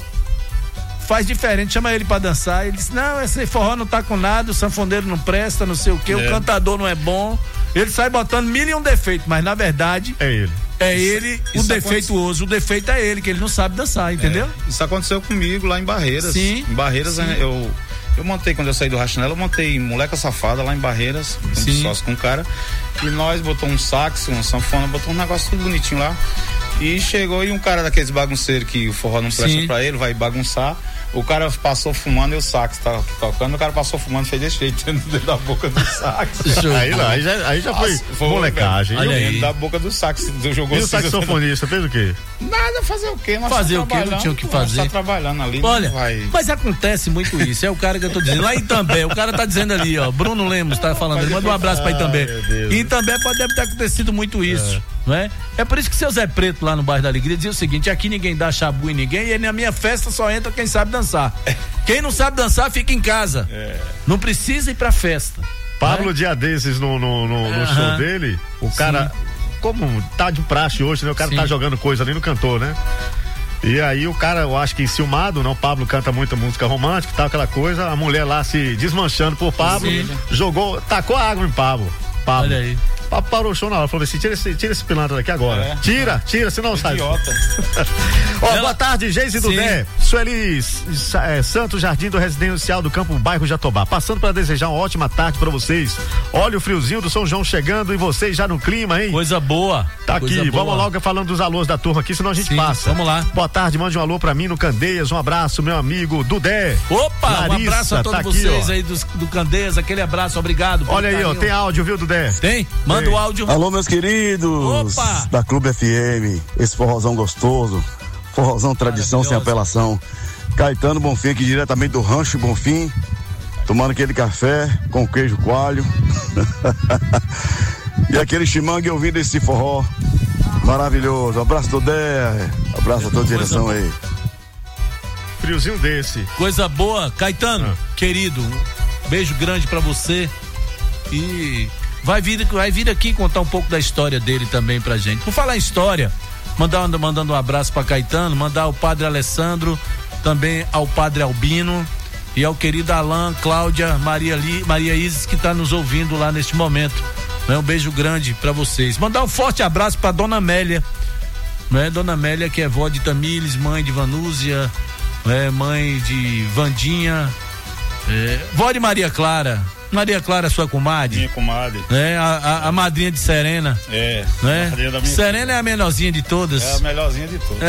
faz diferente, chama ele pra dançar, ele diz, não, esse forró não tá com nada, o sanfoneiro não presta, não sei o que, é. O cantador não é bom, ele sai botando mil e um defeito, mas na verdade é ele, é ele isso, o defeituoso, o defeito é ele, que ele não sabe dançar, entendeu? É, isso aconteceu comigo lá em Barreiras. Sim, em Barreiras, sim. eu Eu montei, quando eu saí do Rachinela, eu montei Moleca Safada lá em Barreiras, um sócio com um cara, e nós botou um sax, uma sanfona, botou um negócio tudo bonitinho lá, e chegou e um cara daqueles bagunceiros que o forró não presta Sim. pra ele, vai bagunçar, o cara passou fumando e o sax tá tocando, o cara passou fumando, fez desse jeito, dentro da boca do sax. aí, lá, aí, já, aí já foi, Nossa, foi molecagem. Aí, dentro da boca do sax, do jogou. E o saxofonista fez o quê? Nada, fazer o quê? Nós fazer o quê? Não tinha o que fazer. Tá trabalhando ali. Olha, não vai... mas acontece muito isso, é o cara que eu tô dizendo. Lá em Itambé, o cara tá dizendo ali, ó, Bruno Lemos tá falando, ele manda um abraço pra Itambé. E em Itambé pode deve ter acontecido muito isso, é. Não é? É por isso que seu Zé Preto lá no bairro da Alegria dizia o seguinte, aqui ninguém dá chabu em ninguém, e na minha festa só entra quem sabe dançar. Quem não sabe dançar fica em casa. É. Não precisa ir pra festa. Pablo né? Dia desses no, no, no, no uh-huh. show dele, o cara, Sim. como tá de praxe hoje, né? O cara Sim. tá jogando coisa ali no cantor, né? E aí o cara, eu acho que enciumado, não, o Pablo canta muita música romântica e tal, aquela coisa, a mulher lá se desmanchando por Pablo, Sim. jogou, tacou a água em Pablo. Pablo. Olha aí. parou o show na hora, falou assim, tira esse, tira esse pilantra daqui agora. É. Tira, tira, senão sai. Idiota. Ó, Ela... boa tarde, Geise Dudé. Sueli é, Santos Jardim do Residencial do Campo, bairro Jatobá. Passando para desejar uma ótima tarde para vocês. Olha o friozinho do São João chegando e vocês já no clima, hein? Coisa boa. Tá Coisa aqui, boa. vamos logo falando dos alôs da turma aqui, senão a gente Sim, passa. Vamos lá. Boa tarde, mande um alô pra mim no Candeias, um abraço, meu amigo Dudé. Opa, Larissa, um abraço a todos tá vocês aqui, aí do, do Candeias, aquele abraço, obrigado. Olha aí, ó, tem áudio, viu, Dudé? Tem? Manda o áudio. Alô, meus queridos. Opa! Da Clube F M, esse forrozão gostoso, forrozão tradição sem apelação. Caetano Bonfim aqui diretamente do Rancho Bonfim, tomando aquele café com queijo coalho. E aquele chimangue ouvindo esse forró maravilhoso. Abraço do Dé, abraço a toda a direção aí. Friozinho desse. Coisa boa, Caetano, ah. querido, um beijo grande pra você e vai vir, vai vir aqui contar um pouco da história dele também pra gente. Por falar em história, mandar, mandando um abraço pra Caetano, mandar ao padre Alessandro, também ao padre Albino e ao querido Alain, Cláudia, Maria, Li, Maria Isis, que tá nos ouvindo lá neste momento. Um beijo grande pra vocês. Mandar um forte abraço pra Dona Amélia, né? Dona Amélia, que é vó de Tamires, mãe de Vanúzia, é, mãe de Vandinha, é, vó de Maria Clara. Maria Clara, sua comadre. Minha comadre. É, a, a, a madrinha de Serena. É. Né? A da minha Serena é a menorzinha de todas. É a melhorzinha de todas.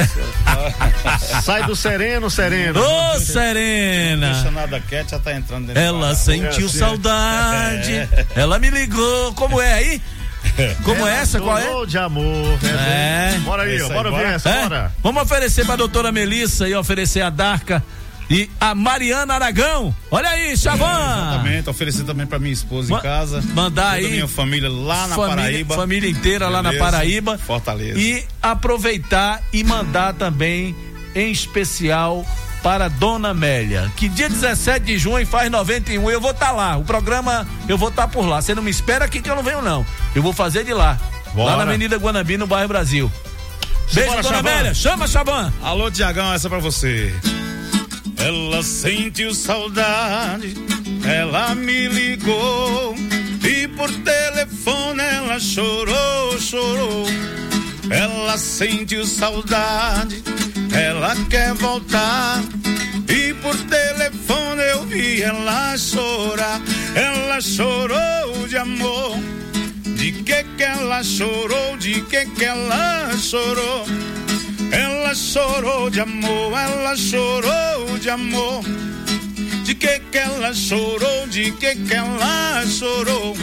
É. Sai do sereno, Serena. Ô, Serena. Não deixa nada quieto, já tá entrando dentro. Ela sentiu assim. Saudade. É. Ela me ligou. Como é aí? Como Ela é essa? Qual é? De amor. É. Bora aí, ó, bora ver essa, é. bora. Vamos oferecer pra doutora Melissa e oferecer a Darca e a Mariana Aragão. Olha aí, Chavão. É, exatamente, oferecer também pra minha esposa Ma- em casa. Mandar aí. minha família lá na família, Paraíba. Família inteira Beleza. Lá na Paraíba. Fortaleza. E aproveitar e mandar também, em especial, para Dona Amélia, que dia dezessete de junho faz noventa e um, eu vou estar tá lá, o programa eu vou estar tá por lá, você não me espera aqui que eu não venho não, eu vou fazer de lá, Bora. Lá na Avenida Guanambi, no bairro Brasil. Beijo, Bora, Dona Chaban. Amélia, chama, Chaban. Alô, Tiagão, essa é pra você. Ela sentiu saudade, ela me ligou e por telefone ela chorou, chorou. Ela sentiu saudade, ela quer voltar e por telefone eu vi ela chorar. Ela chorou de amor, de que que ela chorou, de que que ela chorou. Ela chorou de amor, ela chorou de amor. De que que ela chorou, de que que ela chorou.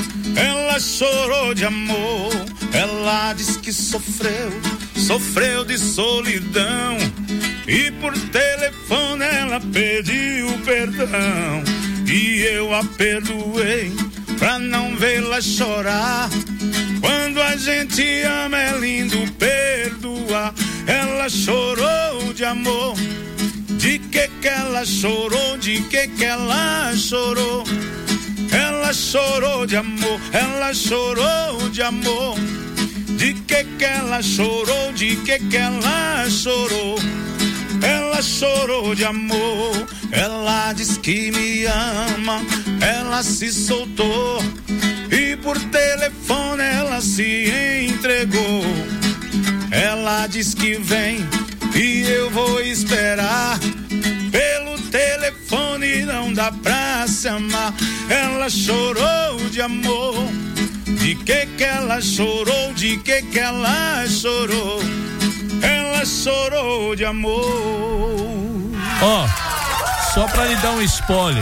Ela chorou de amor, ela diz que sofreu, sofreu de solidão. E por telefone ela pediu perdão. E eu a perdoei pra não vê-la chorar. Quando a gente ama é lindo perdoar. Ela chorou de amor, de que que ela chorou, de que que ela chorou. Ela chorou de amor, ela chorou de amor. De que que ela chorou, de que que ela chorou. Ela chorou de amor, ela diz que me ama, ela se soltou e por telefone ela se entregou. Ela diz que vem e eu vou esperar. Pelo telefone não dá pra se amar. Ela chorou de amor, de que que ela chorou, de que que ela chorou. Ela chorou de amor. Ó, oh, só pra lhe dar um spoiler,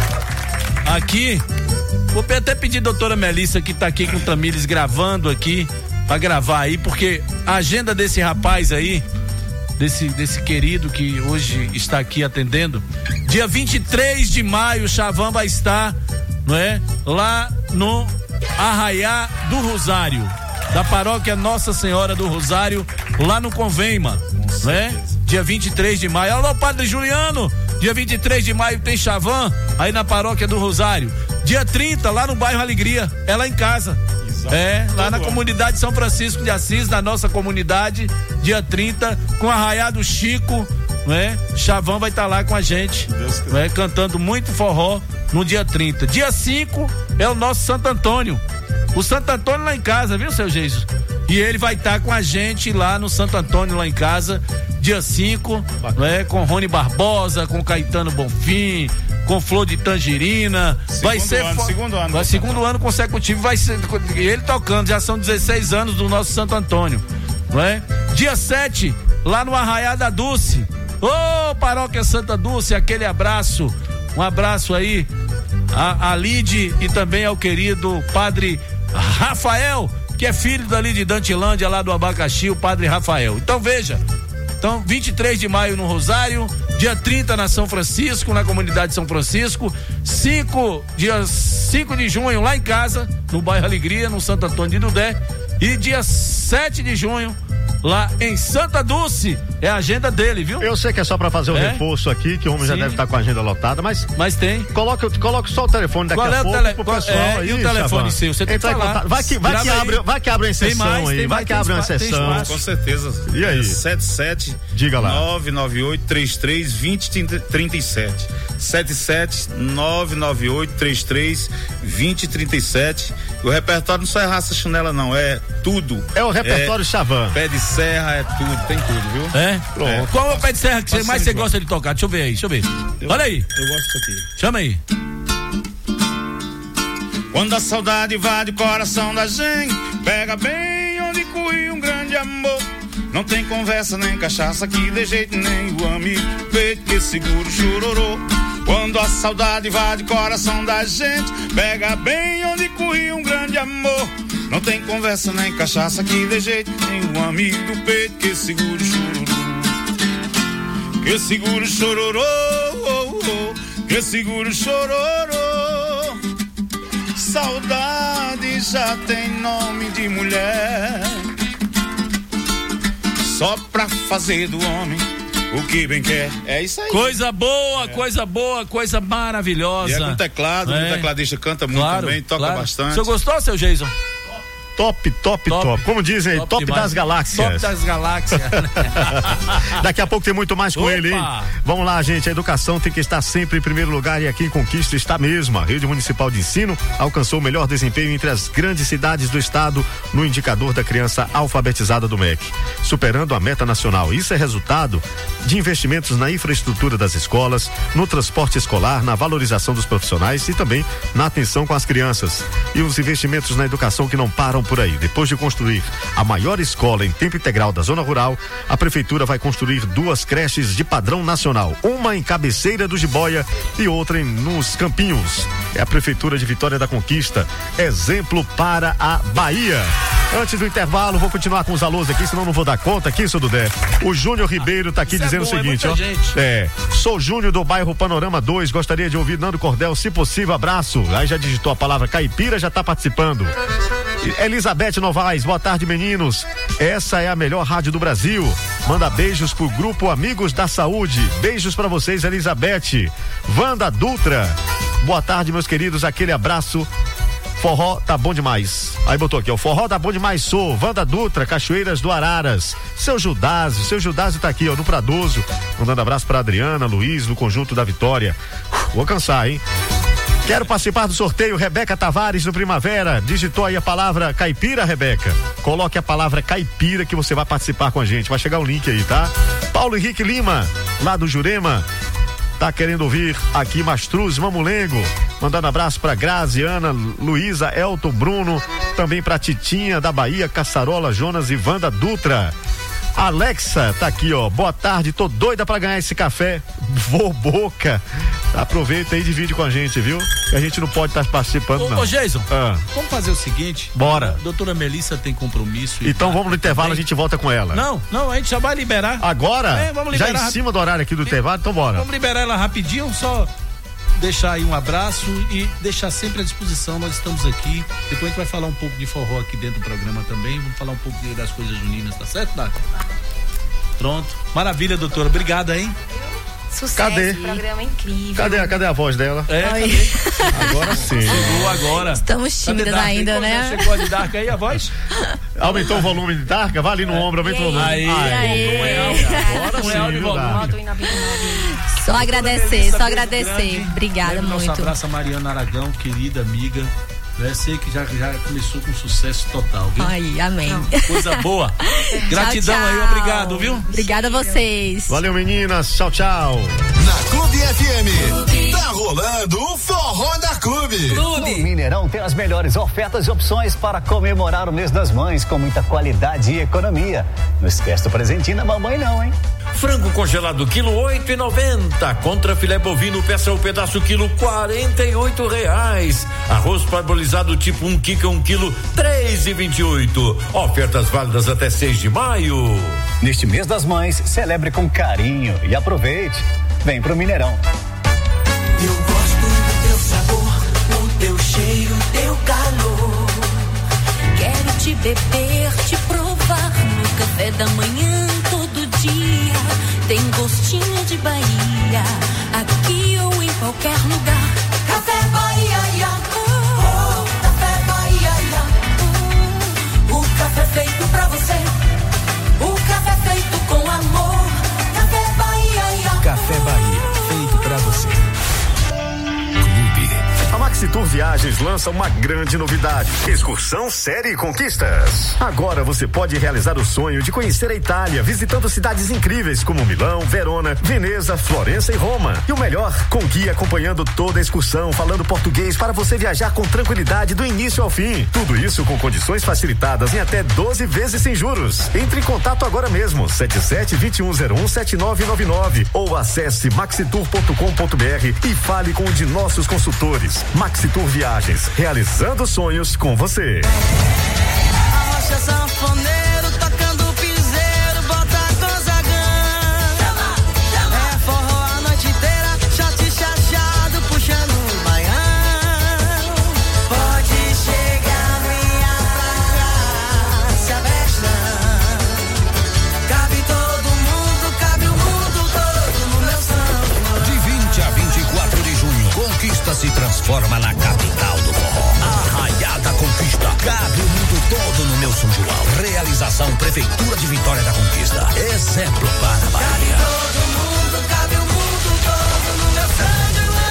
aqui, vou até pedir a doutora Melissa que tá aqui com o Tamires gravando aqui, pra gravar aí, porque a agenda desse rapaz aí, desse, desse querido que hoje está aqui atendendo, dia vinte e três de maio, Chavão vai estar, não é? Lá no Arraiá do Rosário, da paróquia Nossa Senhora do Rosário, lá no Convema, né? Dia vinte e três de maio. Alô, Padre Juliano, dia vinte e três de maio tem Chavão, aí na paróquia do Rosário. Dia trinta, lá no bairro Alegria, é lá em casa. Exato. É, lá na comunidade São Francisco de Assis, na nossa comunidade, dia trinta, com Arraiá do Chico, né? Chavão vai estar tá lá com a gente, né? Cantando muito forró no dia trinta. Dia cinco é o nosso Santo Antônio, o Santo Antônio lá em casa, viu, seu Jesus? E ele vai estar tá com a gente lá no Santo Antônio, lá em casa, dia cinco, né? Com Rony Barbosa, com Caetano Bonfim, com Flor de Tangerina. Segundo vai ser ano, fo... segundo ano. Vai segundo ano consecutivo, vai ser ele tocando, já são dezesseis anos do nosso Santo Antônio, não é? Dia sete, lá no Arraiá da Dulce. Ô, oh, Paróquia Santa Dulce, aquele abraço. Um abraço aí a, a Lide e também ao querido Padre Rafael, que é filho dali de Dantilândia, lá do Abacaxi, o Padre Rafael. Então veja, então vinte e três de maio no Rosário, dia trinta na São Francisco, na comunidade São Francisco, cinco, dia cinco de junho lá em casa, no bairro Alegria, no Santo Antônio de Dudé, e dia sete de junho lá em Santa Dulce, é a agenda dele, viu? Eu sei que é só pra fazer o é? reforço aqui, que o homem Sim. já deve estar com a agenda lotada, mas... Mas tem. Coloca, coloca só o telefone daqui Qual a é pouco tele... pro pessoal é, aí, e o telefone Chavan. seu, você tem que falar. Vai que, vai, que abre, vai que abre uma exceção mais, aí, vai mais, que abre uma exceção. Com certeza. E aí? sete sete Diga lá. nove nove oito três três dois zero três sete. sete sete nove nove oito três três dois zero três sete. O repertório não só é raça chinela, não, é tudo. É o repertório é Chavan. Pé de serra, é tudo, tem tudo, viu? É? Pronto. É. Qual é o pé de serra que você, mais você gosta de tocar? Deixa eu ver aí, deixa eu ver. Eu, Olha aí. Eu gosto disso aqui. Chama aí. Quando a saudade invade o coração da gente, pega bem onde corre um grande amor. Não tem conversa nem cachaça que dê jeito, nem o amigo peito que segura o chororô. Quando a saudade invade o coração da gente, pega bem onde corre um grande amor. Não tem conversa nem cachaça que dê jeito, nem o amigo do peito que segura o chororô. Que segura o chororô, oh, oh, que segura o chororô. Saudade já tem nome de mulher, só pra fazer do homem o que bem quer. É isso aí. Coisa boa, é. coisa boa, coisa maravilhosa. E é com teclado, é. o tecladista canta muito claro, também, toca claro. bastante. O senhor gostou, seu Jason? Top, top, top, top. Como dizem aí, top, top das galáxias. Top das galáxias. Daqui a pouco tem muito mais com Opa. ele, hein? Vamos lá, gente. A educação tem que estar sempre em primeiro lugar e aqui em Conquista está mesmo. A Rede Municipal de Ensino alcançou o melhor desempenho entre as grandes cidades do estado no indicador da criança alfabetizada do M E C, superando a meta nacional. Isso é resultado de investimentos na infraestrutura das escolas, no transporte escolar, na valorização dos profissionais e também na atenção com as crianças. E os investimentos na educação que não param por aí. Depois de construir a maior escola em tempo integral da zona rural, a prefeitura vai construir duas creches de padrão nacional, uma em Cabeceira do Jiboia e outra em, nos Campinhos. É a prefeitura de Vitória da Conquista, exemplo para a Bahia. Antes do intervalo, vou continuar com os alôs aqui, senão não vou dar conta aqui, seu Dudé. O Júnior Ribeiro tá aqui Isso dizendo é bom, o seguinte, é ó. Gente. É, sou Júnior do bairro Panorama dois, gostaria de ouvir Nando Cordel, se possível, abraço. Aí já digitou a palavra caipira, já tá participando. Elizabeth Novaes, boa tarde, meninos. Essa é a melhor rádio do Brasil. Manda beijos pro grupo Amigos da Saúde. Beijos pra vocês, Elizabeth. Wanda Dutra, boa tarde, meus queridos. Aquele abraço. Forró tá bom demais. Aí botou aqui, ó, forró tá bom demais, sou Wanda Dutra, Cachoeiras do Araras. Seu Judásio, seu Judásio tá aqui, ó, no Pradoso. Mandando abraço pra Adriana, Luiz, no Conjunto da Vitória. Vou cansar, hein? Quero participar do sorteio. Rebeca Tavares do Primavera. Digitou aí a palavra caipira, Rebeca? Coloque a palavra caipira que você vai participar com a gente. Vai chegar o link aí, tá? Paulo Henrique Lima, lá do Jurema. Tá querendo ouvir aqui Mastruz Mamulengo. Mandando abraço pra Grazi, Ana, Luísa, Elton, Bruno. Também pra Titinha da Bahia, Caçarola, Jonas e Wanda Dutra. Alexa tá aqui, ó. Boa tarde, tô doida pra ganhar esse café. Vô Boca. Aproveita aí e divide com a gente, viu? Que a gente não pode estar tá participando, ô, não. Ô, Jason, ah. vamos fazer o seguinte. Bora. A doutora Melissa tem compromisso. Então tá, vamos no intervalo, também. A gente volta com ela. Não, não, a gente já vai liberar. Agora? É, vamos liberar. Já em cima do horário aqui do intervalo, então bora. Vamos liberar ela rapidinho, só deixar aí um abraço e deixar sempre à disposição, nós estamos aqui. Depois a gente vai falar um pouco de forró aqui dentro do programa também, vamos falar um pouco das coisas juninas, tá certo, Data? Pronto. Maravilha, doutora. Obrigada, hein? Sucesso, cadê? Programa incrível. Cadê, cadê a voz dela? É, cadê? Agora sim. Chegou agora. Estamos tímidas ainda, né? Chegou a de Dark aí, a voz? Aumentou o volume de Dark? Vai ali no ombro, aumenta o volume. Aí, aí. Não é áudio. Agora sim, não é áudio volume. Só agradecer, só agradecer. Obrigada muito. muito. Nosso abraço a Mariana Aragão, querida amiga. Eu sei que já, já começou com sucesso total, viu? Ai, amém. Coisa boa. Gratidão tchau, tchau. aí, obrigado, viu? Obrigada a vocês. Valeu, meninas. Tchau, tchau. Na Clube F M, tá rolando o Forró da Clube. Clube. No Mineirão tem as melhores ofertas e opções para comemorar o mês das mães com muita qualidade e economia. Não esquece do presentinho da mamãe não, hein? Frango congelado quilo oito e noventa. Contra filé bovino peça o pedaço quilo quarenta e oito reais. Arroz parbolizado tipo um quica um quilo três e vinte e oito. Ofertas válidas até seis de maio. Neste mês das mães, celebre com carinho e aproveite. Vem pro Mineirão. Eu gosto do teu sabor, o teu cheiro, o teu calor. Quero te beber, te provar no café da manhã todo dia. Tem gostinho de Bahia, aqui ou em qualquer lugar. Café Bahia, ia, oh, Café Bahia, ia, oh, o café feito pra você, o café feito com amor. Café Bahia, ia, Café Bahia, feito pra você. A Maxitour Viagens lança uma grande novidade: excursão série Conquistas. Agora você pode realizar o sonho de conhecer a Itália, visitando cidades incríveis como Milão, Verona, Veneza, Florença e Roma. E o melhor, com guia acompanhando toda a excursão, falando português para você viajar com tranquilidade do início ao fim. Tudo isso com condições facilitadas em até doze vezes sem juros. Entre em contato agora mesmo, sete sete, dois um zero um, sete nove nove nove ou acesse maxitour ponto com ponto b r e fale com um de nossos consultores. Maxitour Viagens, realizando sonhos com você. Arrocha sanfoneiro, tocando piseiro, bota Gonzagão. É forró a noite inteira, shot chachado, puxando o baião. Pode chegar, minha pra cá, se avesta. Cabe todo mundo, cabe o mundo todo no meu samba. De vinte a vinte e quatro de junho, Conquista se transforma na capital do forró. Arraiada Conquista. Cabe o mundo todo no meu São João. Realização Prefeitura de Vitória da Conquista. Exemplo para a Bahia. Cabe todo mundo, cabe o mundo todo no meu São João.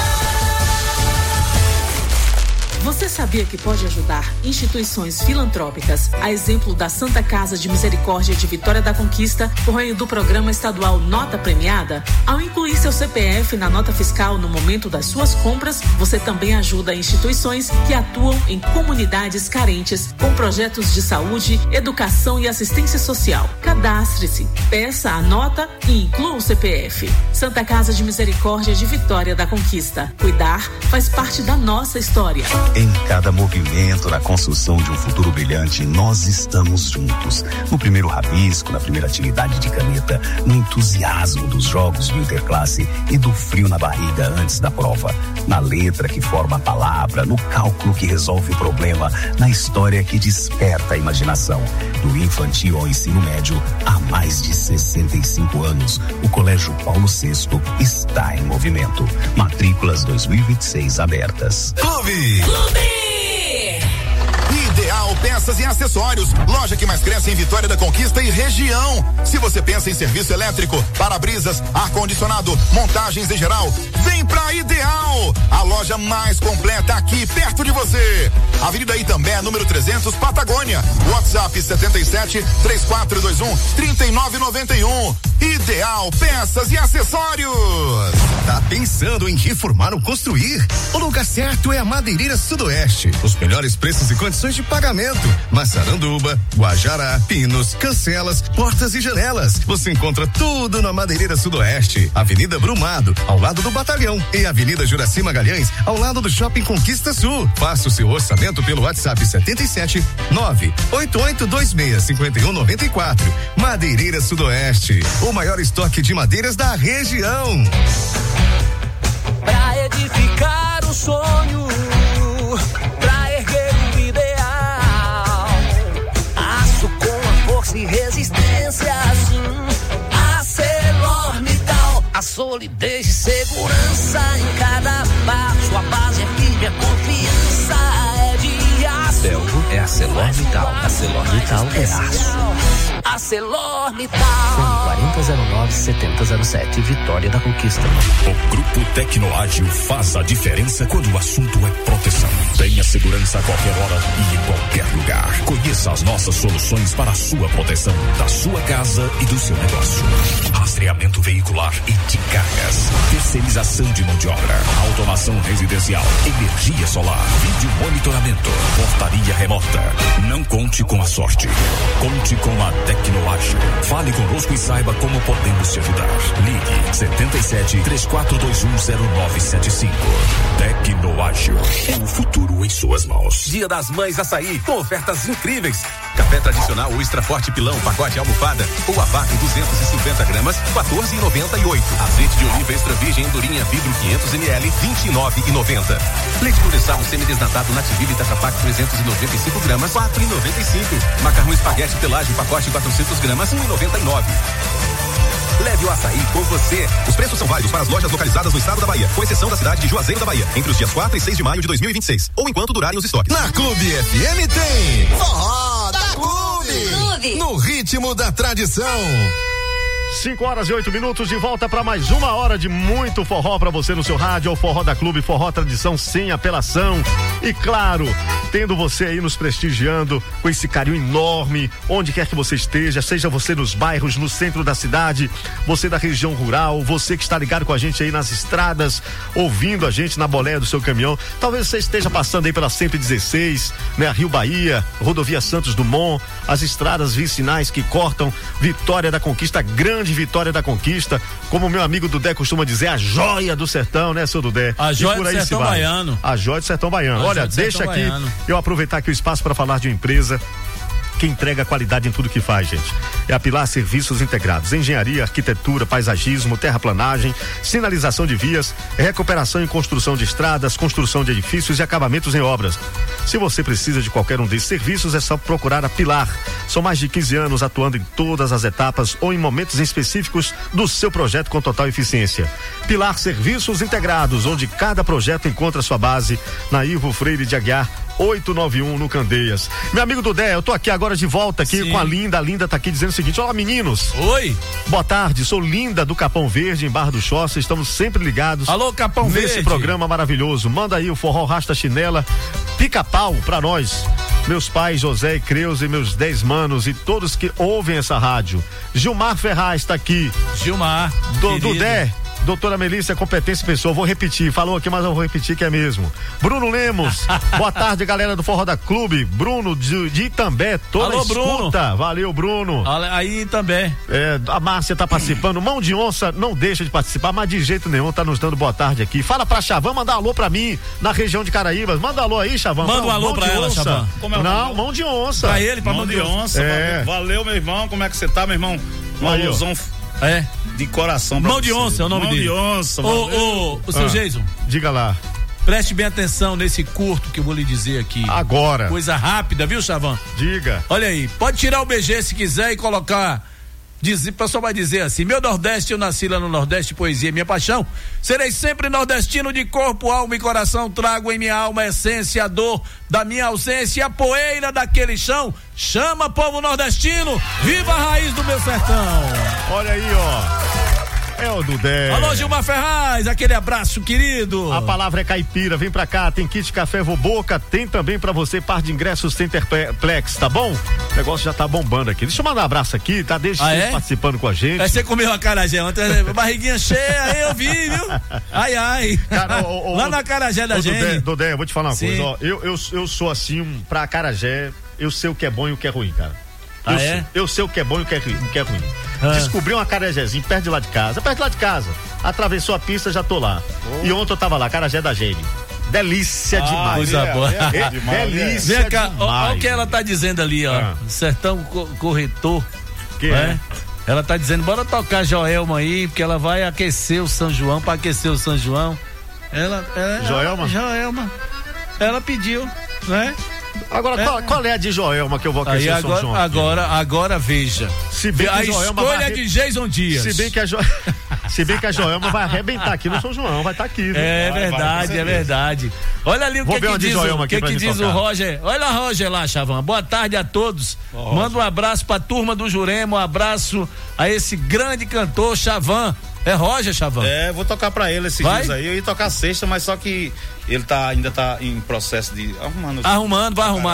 Você sabia que pode ajudar instituições filantrópicas, a exemplo da Santa Casa de Misericórdia de Vitória da Conquista, por meio do programa estadual Nota Premiada? Ao incluir seu C P F na nota fiscal no momento das suas compras, você também ajuda instituições que atuam em comunidades carentes com projetos de saúde, educação e assistência social. Cadastre-se, peça a nota e inclua o C P F. Santa Casa de Misericórdia de Vitória da Conquista. Cuidar faz parte da nossa história. Em cada movimento na construção de um futuro brilhante, nós estamos juntos. No primeiro rabisco, na primeira atividade de caneta, no entusiasmo dos jogos do Interclasse e do frio na barriga antes da prova. Na letra que forma a palavra, no cálculo que resolve o problema, na história que desperta a imaginação. Do infantil ao ensino médio, há mais de sessenta e cinco anos, o Colégio Paulo sexto está em movimento. Matrículas dois mil e vinte e seis abertas. Clube! Clube! Ideal Peças e Acessórios, loja que mais cresce em Vitória da Conquista e região. Se você pensa em serviço elétrico, para-brisas, ar-condicionado, montagens em geral, vem pra Ideal, a loja mais completa aqui perto de você. Avenida Itambé, número trezentos, Patagônia. WhatsApp setenta e sete, três quatro dois um, trinta e nove noventa e um. Ideal Peças e Acessórios. Tá pensando em reformar ou construir? O lugar certo é a Madeireira Sudoeste. Os melhores preços e condições de pagamento. Massaranduba, Guajará, pinos, cancelas, portas e janelas. Você encontra tudo na Madeireira Sudoeste. Avenida Brumado, ao lado do Batalhão, e Avenida Juraci Magalhães, ao lado do Shopping Conquista Sul. Faça o seu orçamento pelo WhatsApp setenta e sete, nove oito oito dois seis, cinco um nove quatro. Madeireira Sudoeste, o maior estoque de madeiras da região. Pra edificar o sonho, pra erguer o ideal, aço com a força e resistência, assim, ArcelorMittal, a solidez e segurança em cada passo, a base é firme, a confiança é de aço. Belgo é ArcelorMittal, ArcelorMittal é aço. ArcelorMittal. quarenta zero nove, setenta zero sete, Vitória da Conquista. O Grupo Tecnoágil faz a diferença quando o assunto é proteção. Tenha segurança a qualquer hora e em qualquer lugar. Conheça as nossas soluções para a sua proteção, da sua casa e do seu negócio. Rastreamento veicular e de cargas. Terceirização de mão de obra. Automação residencial. Energia solar. Vídeo monitoramento. Portaria remota. Não conte com a sorte. Conte com a Tecnoagil. Fale conosco e saiba como podemos te ajudar. Ligue setenta e sete, três quatro dois um, zero nove sete cinco. Tecnoagil. É o futuro em suas mãos. Dia das Mães Açaí, com ofertas incríveis. Café tradicional ou extra forte pilão, pacote almofada ou a vácuo duzentos e cinquenta gramas, quatorze reais e noventa e oito. Azeite de oliva extra virgem Andorinha vidro quinhentos mililitros, vinte e nove reais e noventa. Leite condensado semidesnatado Nativille Tetra Pak trezentos e noventa e cinco gramas, quatro reais e noventa e cinco. Macarrão espaguete pelagem pacote quatrocentos gramas, um real e noventa e nove. Leve o açaí com você. Os preços são válidos para as lojas localizadas no estado da Bahia, com exceção da cidade de Juazeiro da Bahia, entre os dias quatro e seis de maio de dois mil e vinte e seis, ou enquanto durarem os estoques. Na Clube F M tem Forró da Clube. Clube. No ritmo da tradição. cinco horas e oito minutos, de volta para mais uma hora de muito forró para você no seu rádio. É o Forró da Clube, forró tradição sem apelação. E claro, tendo você aí nos prestigiando com esse carinho enorme, onde quer que você esteja, seja você nos bairros, no centro da cidade, você da região rural, você que está ligado com a gente aí nas estradas, ouvindo a gente na boleia do seu caminhão. Talvez você esteja passando aí pela cento e dezesseis, né? Rio Bahia, Rodovia Santos Dumont, as estradas vicinais que cortam Vitória da Conquista, grande Vitória da Conquista, como meu amigo Dudé costuma dizer, a joia do sertão, né, seu Dudé? A joia do sertão baiano. A joia do sertão baiano. Olha, deixa aqui eu aproveitar aqui o espaço para falar de uma empresa que entrega qualidade em tudo que faz, gente. É a Pilar Serviços Integrados, engenharia, arquitetura, paisagismo, terraplanagem, sinalização de vias, recuperação e construção de estradas, construção de edifícios e acabamentos em obras. Se você precisa de qualquer um desses serviços, é só procurar a Pilar. São mais de quinze anos atuando em todas as etapas ou em momentos específicos do seu projeto com total eficiência. Pilar Serviços Integrados, onde cada projeto encontra sua base, na Ivo Freire de Aguiar, oitocentos e noventa e um no Candeias. Meu amigo Dudé, eu tô aqui agora de volta aqui Sim. com a Linda. A Linda tá aqui dizendo o seguinte: olá, meninos. Oi. Boa tarde, sou Linda do Capão Verde, em Barra do Choça. Estamos sempre ligados. Alô, Capão nesse Verde. Nesse programa maravilhoso. Manda aí o forró Rasta Chinela, Pica-Pau pra nós. Meus pais, José e Creuza, e meus dez manos e todos que ouvem essa rádio. Gilmar Ferraz tá aqui. Gilmar. Do, Dudé. Doutora Melissa, competência pessoal, vou repetir, falou aqui, mas eu vou repetir que é mesmo. Bruno Lemos, boa tarde, galera do Forró da Clube. Bruno de, de Itambé, toda Alô, escuta. Bruno. Valeu, Bruno. Aí também. É, a Márcia tá participando, Mão de Onça não deixa de participar, mas de jeito nenhum tá nos dando boa tarde aqui. Fala pra Chavão, manda um alô pra mim, na região de Caraíbas, manda um alô aí, Chavão. Manda um alô Mão pra ela, Chavão. Como é não, Mão de Onça. Pra ele, pra Mão de Onça. É. Valeu, meu irmão, como é que você tá, meu irmão? Um Aí, alusão é. de coração pra Mão de você. Onça é o nome Mão dele. Mão de Onça. Ô, ô, o seu ah, Jason. Diga lá. Preste bem atenção nesse curto que eu vou lhe dizer aqui. Agora. Coisa rápida, viu, Chavão? Diga. Olha aí, pode tirar o B G se quiser e colocar. Diz, o pessoal vai dizer assim: meu Nordeste, eu nasci lá no Nordeste, poesia é minha paixão. Serei sempre nordestino de corpo, alma e coração. Trago em minha alma a essência, a dor da minha ausência, a poeira daquele chão. Chama, povo nordestino, viva a raiz do meu sertão. Olha aí, ó. É o Dudé. Alô, Gilmar Ferraz, aquele abraço, querido. A palavra é caipira, vem pra cá, tem kit café Voboca, tem também pra você par de ingressos Centerplex, tá bom? O negócio já tá bombando aqui. Deixa eu mandar um abraço aqui, tá? Desde ah, é? participando com a gente. Aí você comeu a acarajé ontem, barriguinha cheia, aí eu vi, viu? Ai, ai. Cara, o, o, lá na acarajé da gente. Dudé, Dudé, eu vou te falar uma Sim. coisa, ó, eu, eu, eu sou assim, um, pra acarajé, eu sei o que é bom e o que é ruim, cara. Ah, eu, é? sei, eu sei o que é bom e o que é, o que é ruim. Ah. Descobri um acarajézinho perto de lá de casa, perto de lá de casa. Atravessou a pista, já tô lá. Oh. E ontem eu tava lá, acarajé da Gene. Delícia ah, demais. Coisa boa. É, é, delícia Vem cá, demais. Olha o que ela tá dizendo ali, ó. Ah. Sertão co Corretor. Que é? é? Ela tá dizendo, bora tocar Joelma aí, porque ela vai aquecer o São João, pra aquecer o São João. Ela, ela Joelma? Joelma. Ela pediu, né? Agora, é. qual, qual é a de Joelma que eu vou aquecer aí, o São agora, João? Agora, agora veja. Se bem a que Joelma escolha vai... de Jason Dias. Se bem que a jo... Se bem que a Joelma vai arrebentar aqui no São João, vai estar tá aqui. Viu? É vai, verdade, vai, é verdade. Olha ali o Vou que, que diz, o, que que diz o Roger. Olha o Roger lá, Chavão. Boa tarde a todos. Oh, Manda um abraço pra turma do Jurema, um abraço a esse grande cantor, Chavan. É Roger, Chavão? É, vou tocar pra ele esses vai? dias aí. Eu ia tocar sexta, mas só que ele tá, ainda tá em processo de arrumando. Arrumando, vai arrumar.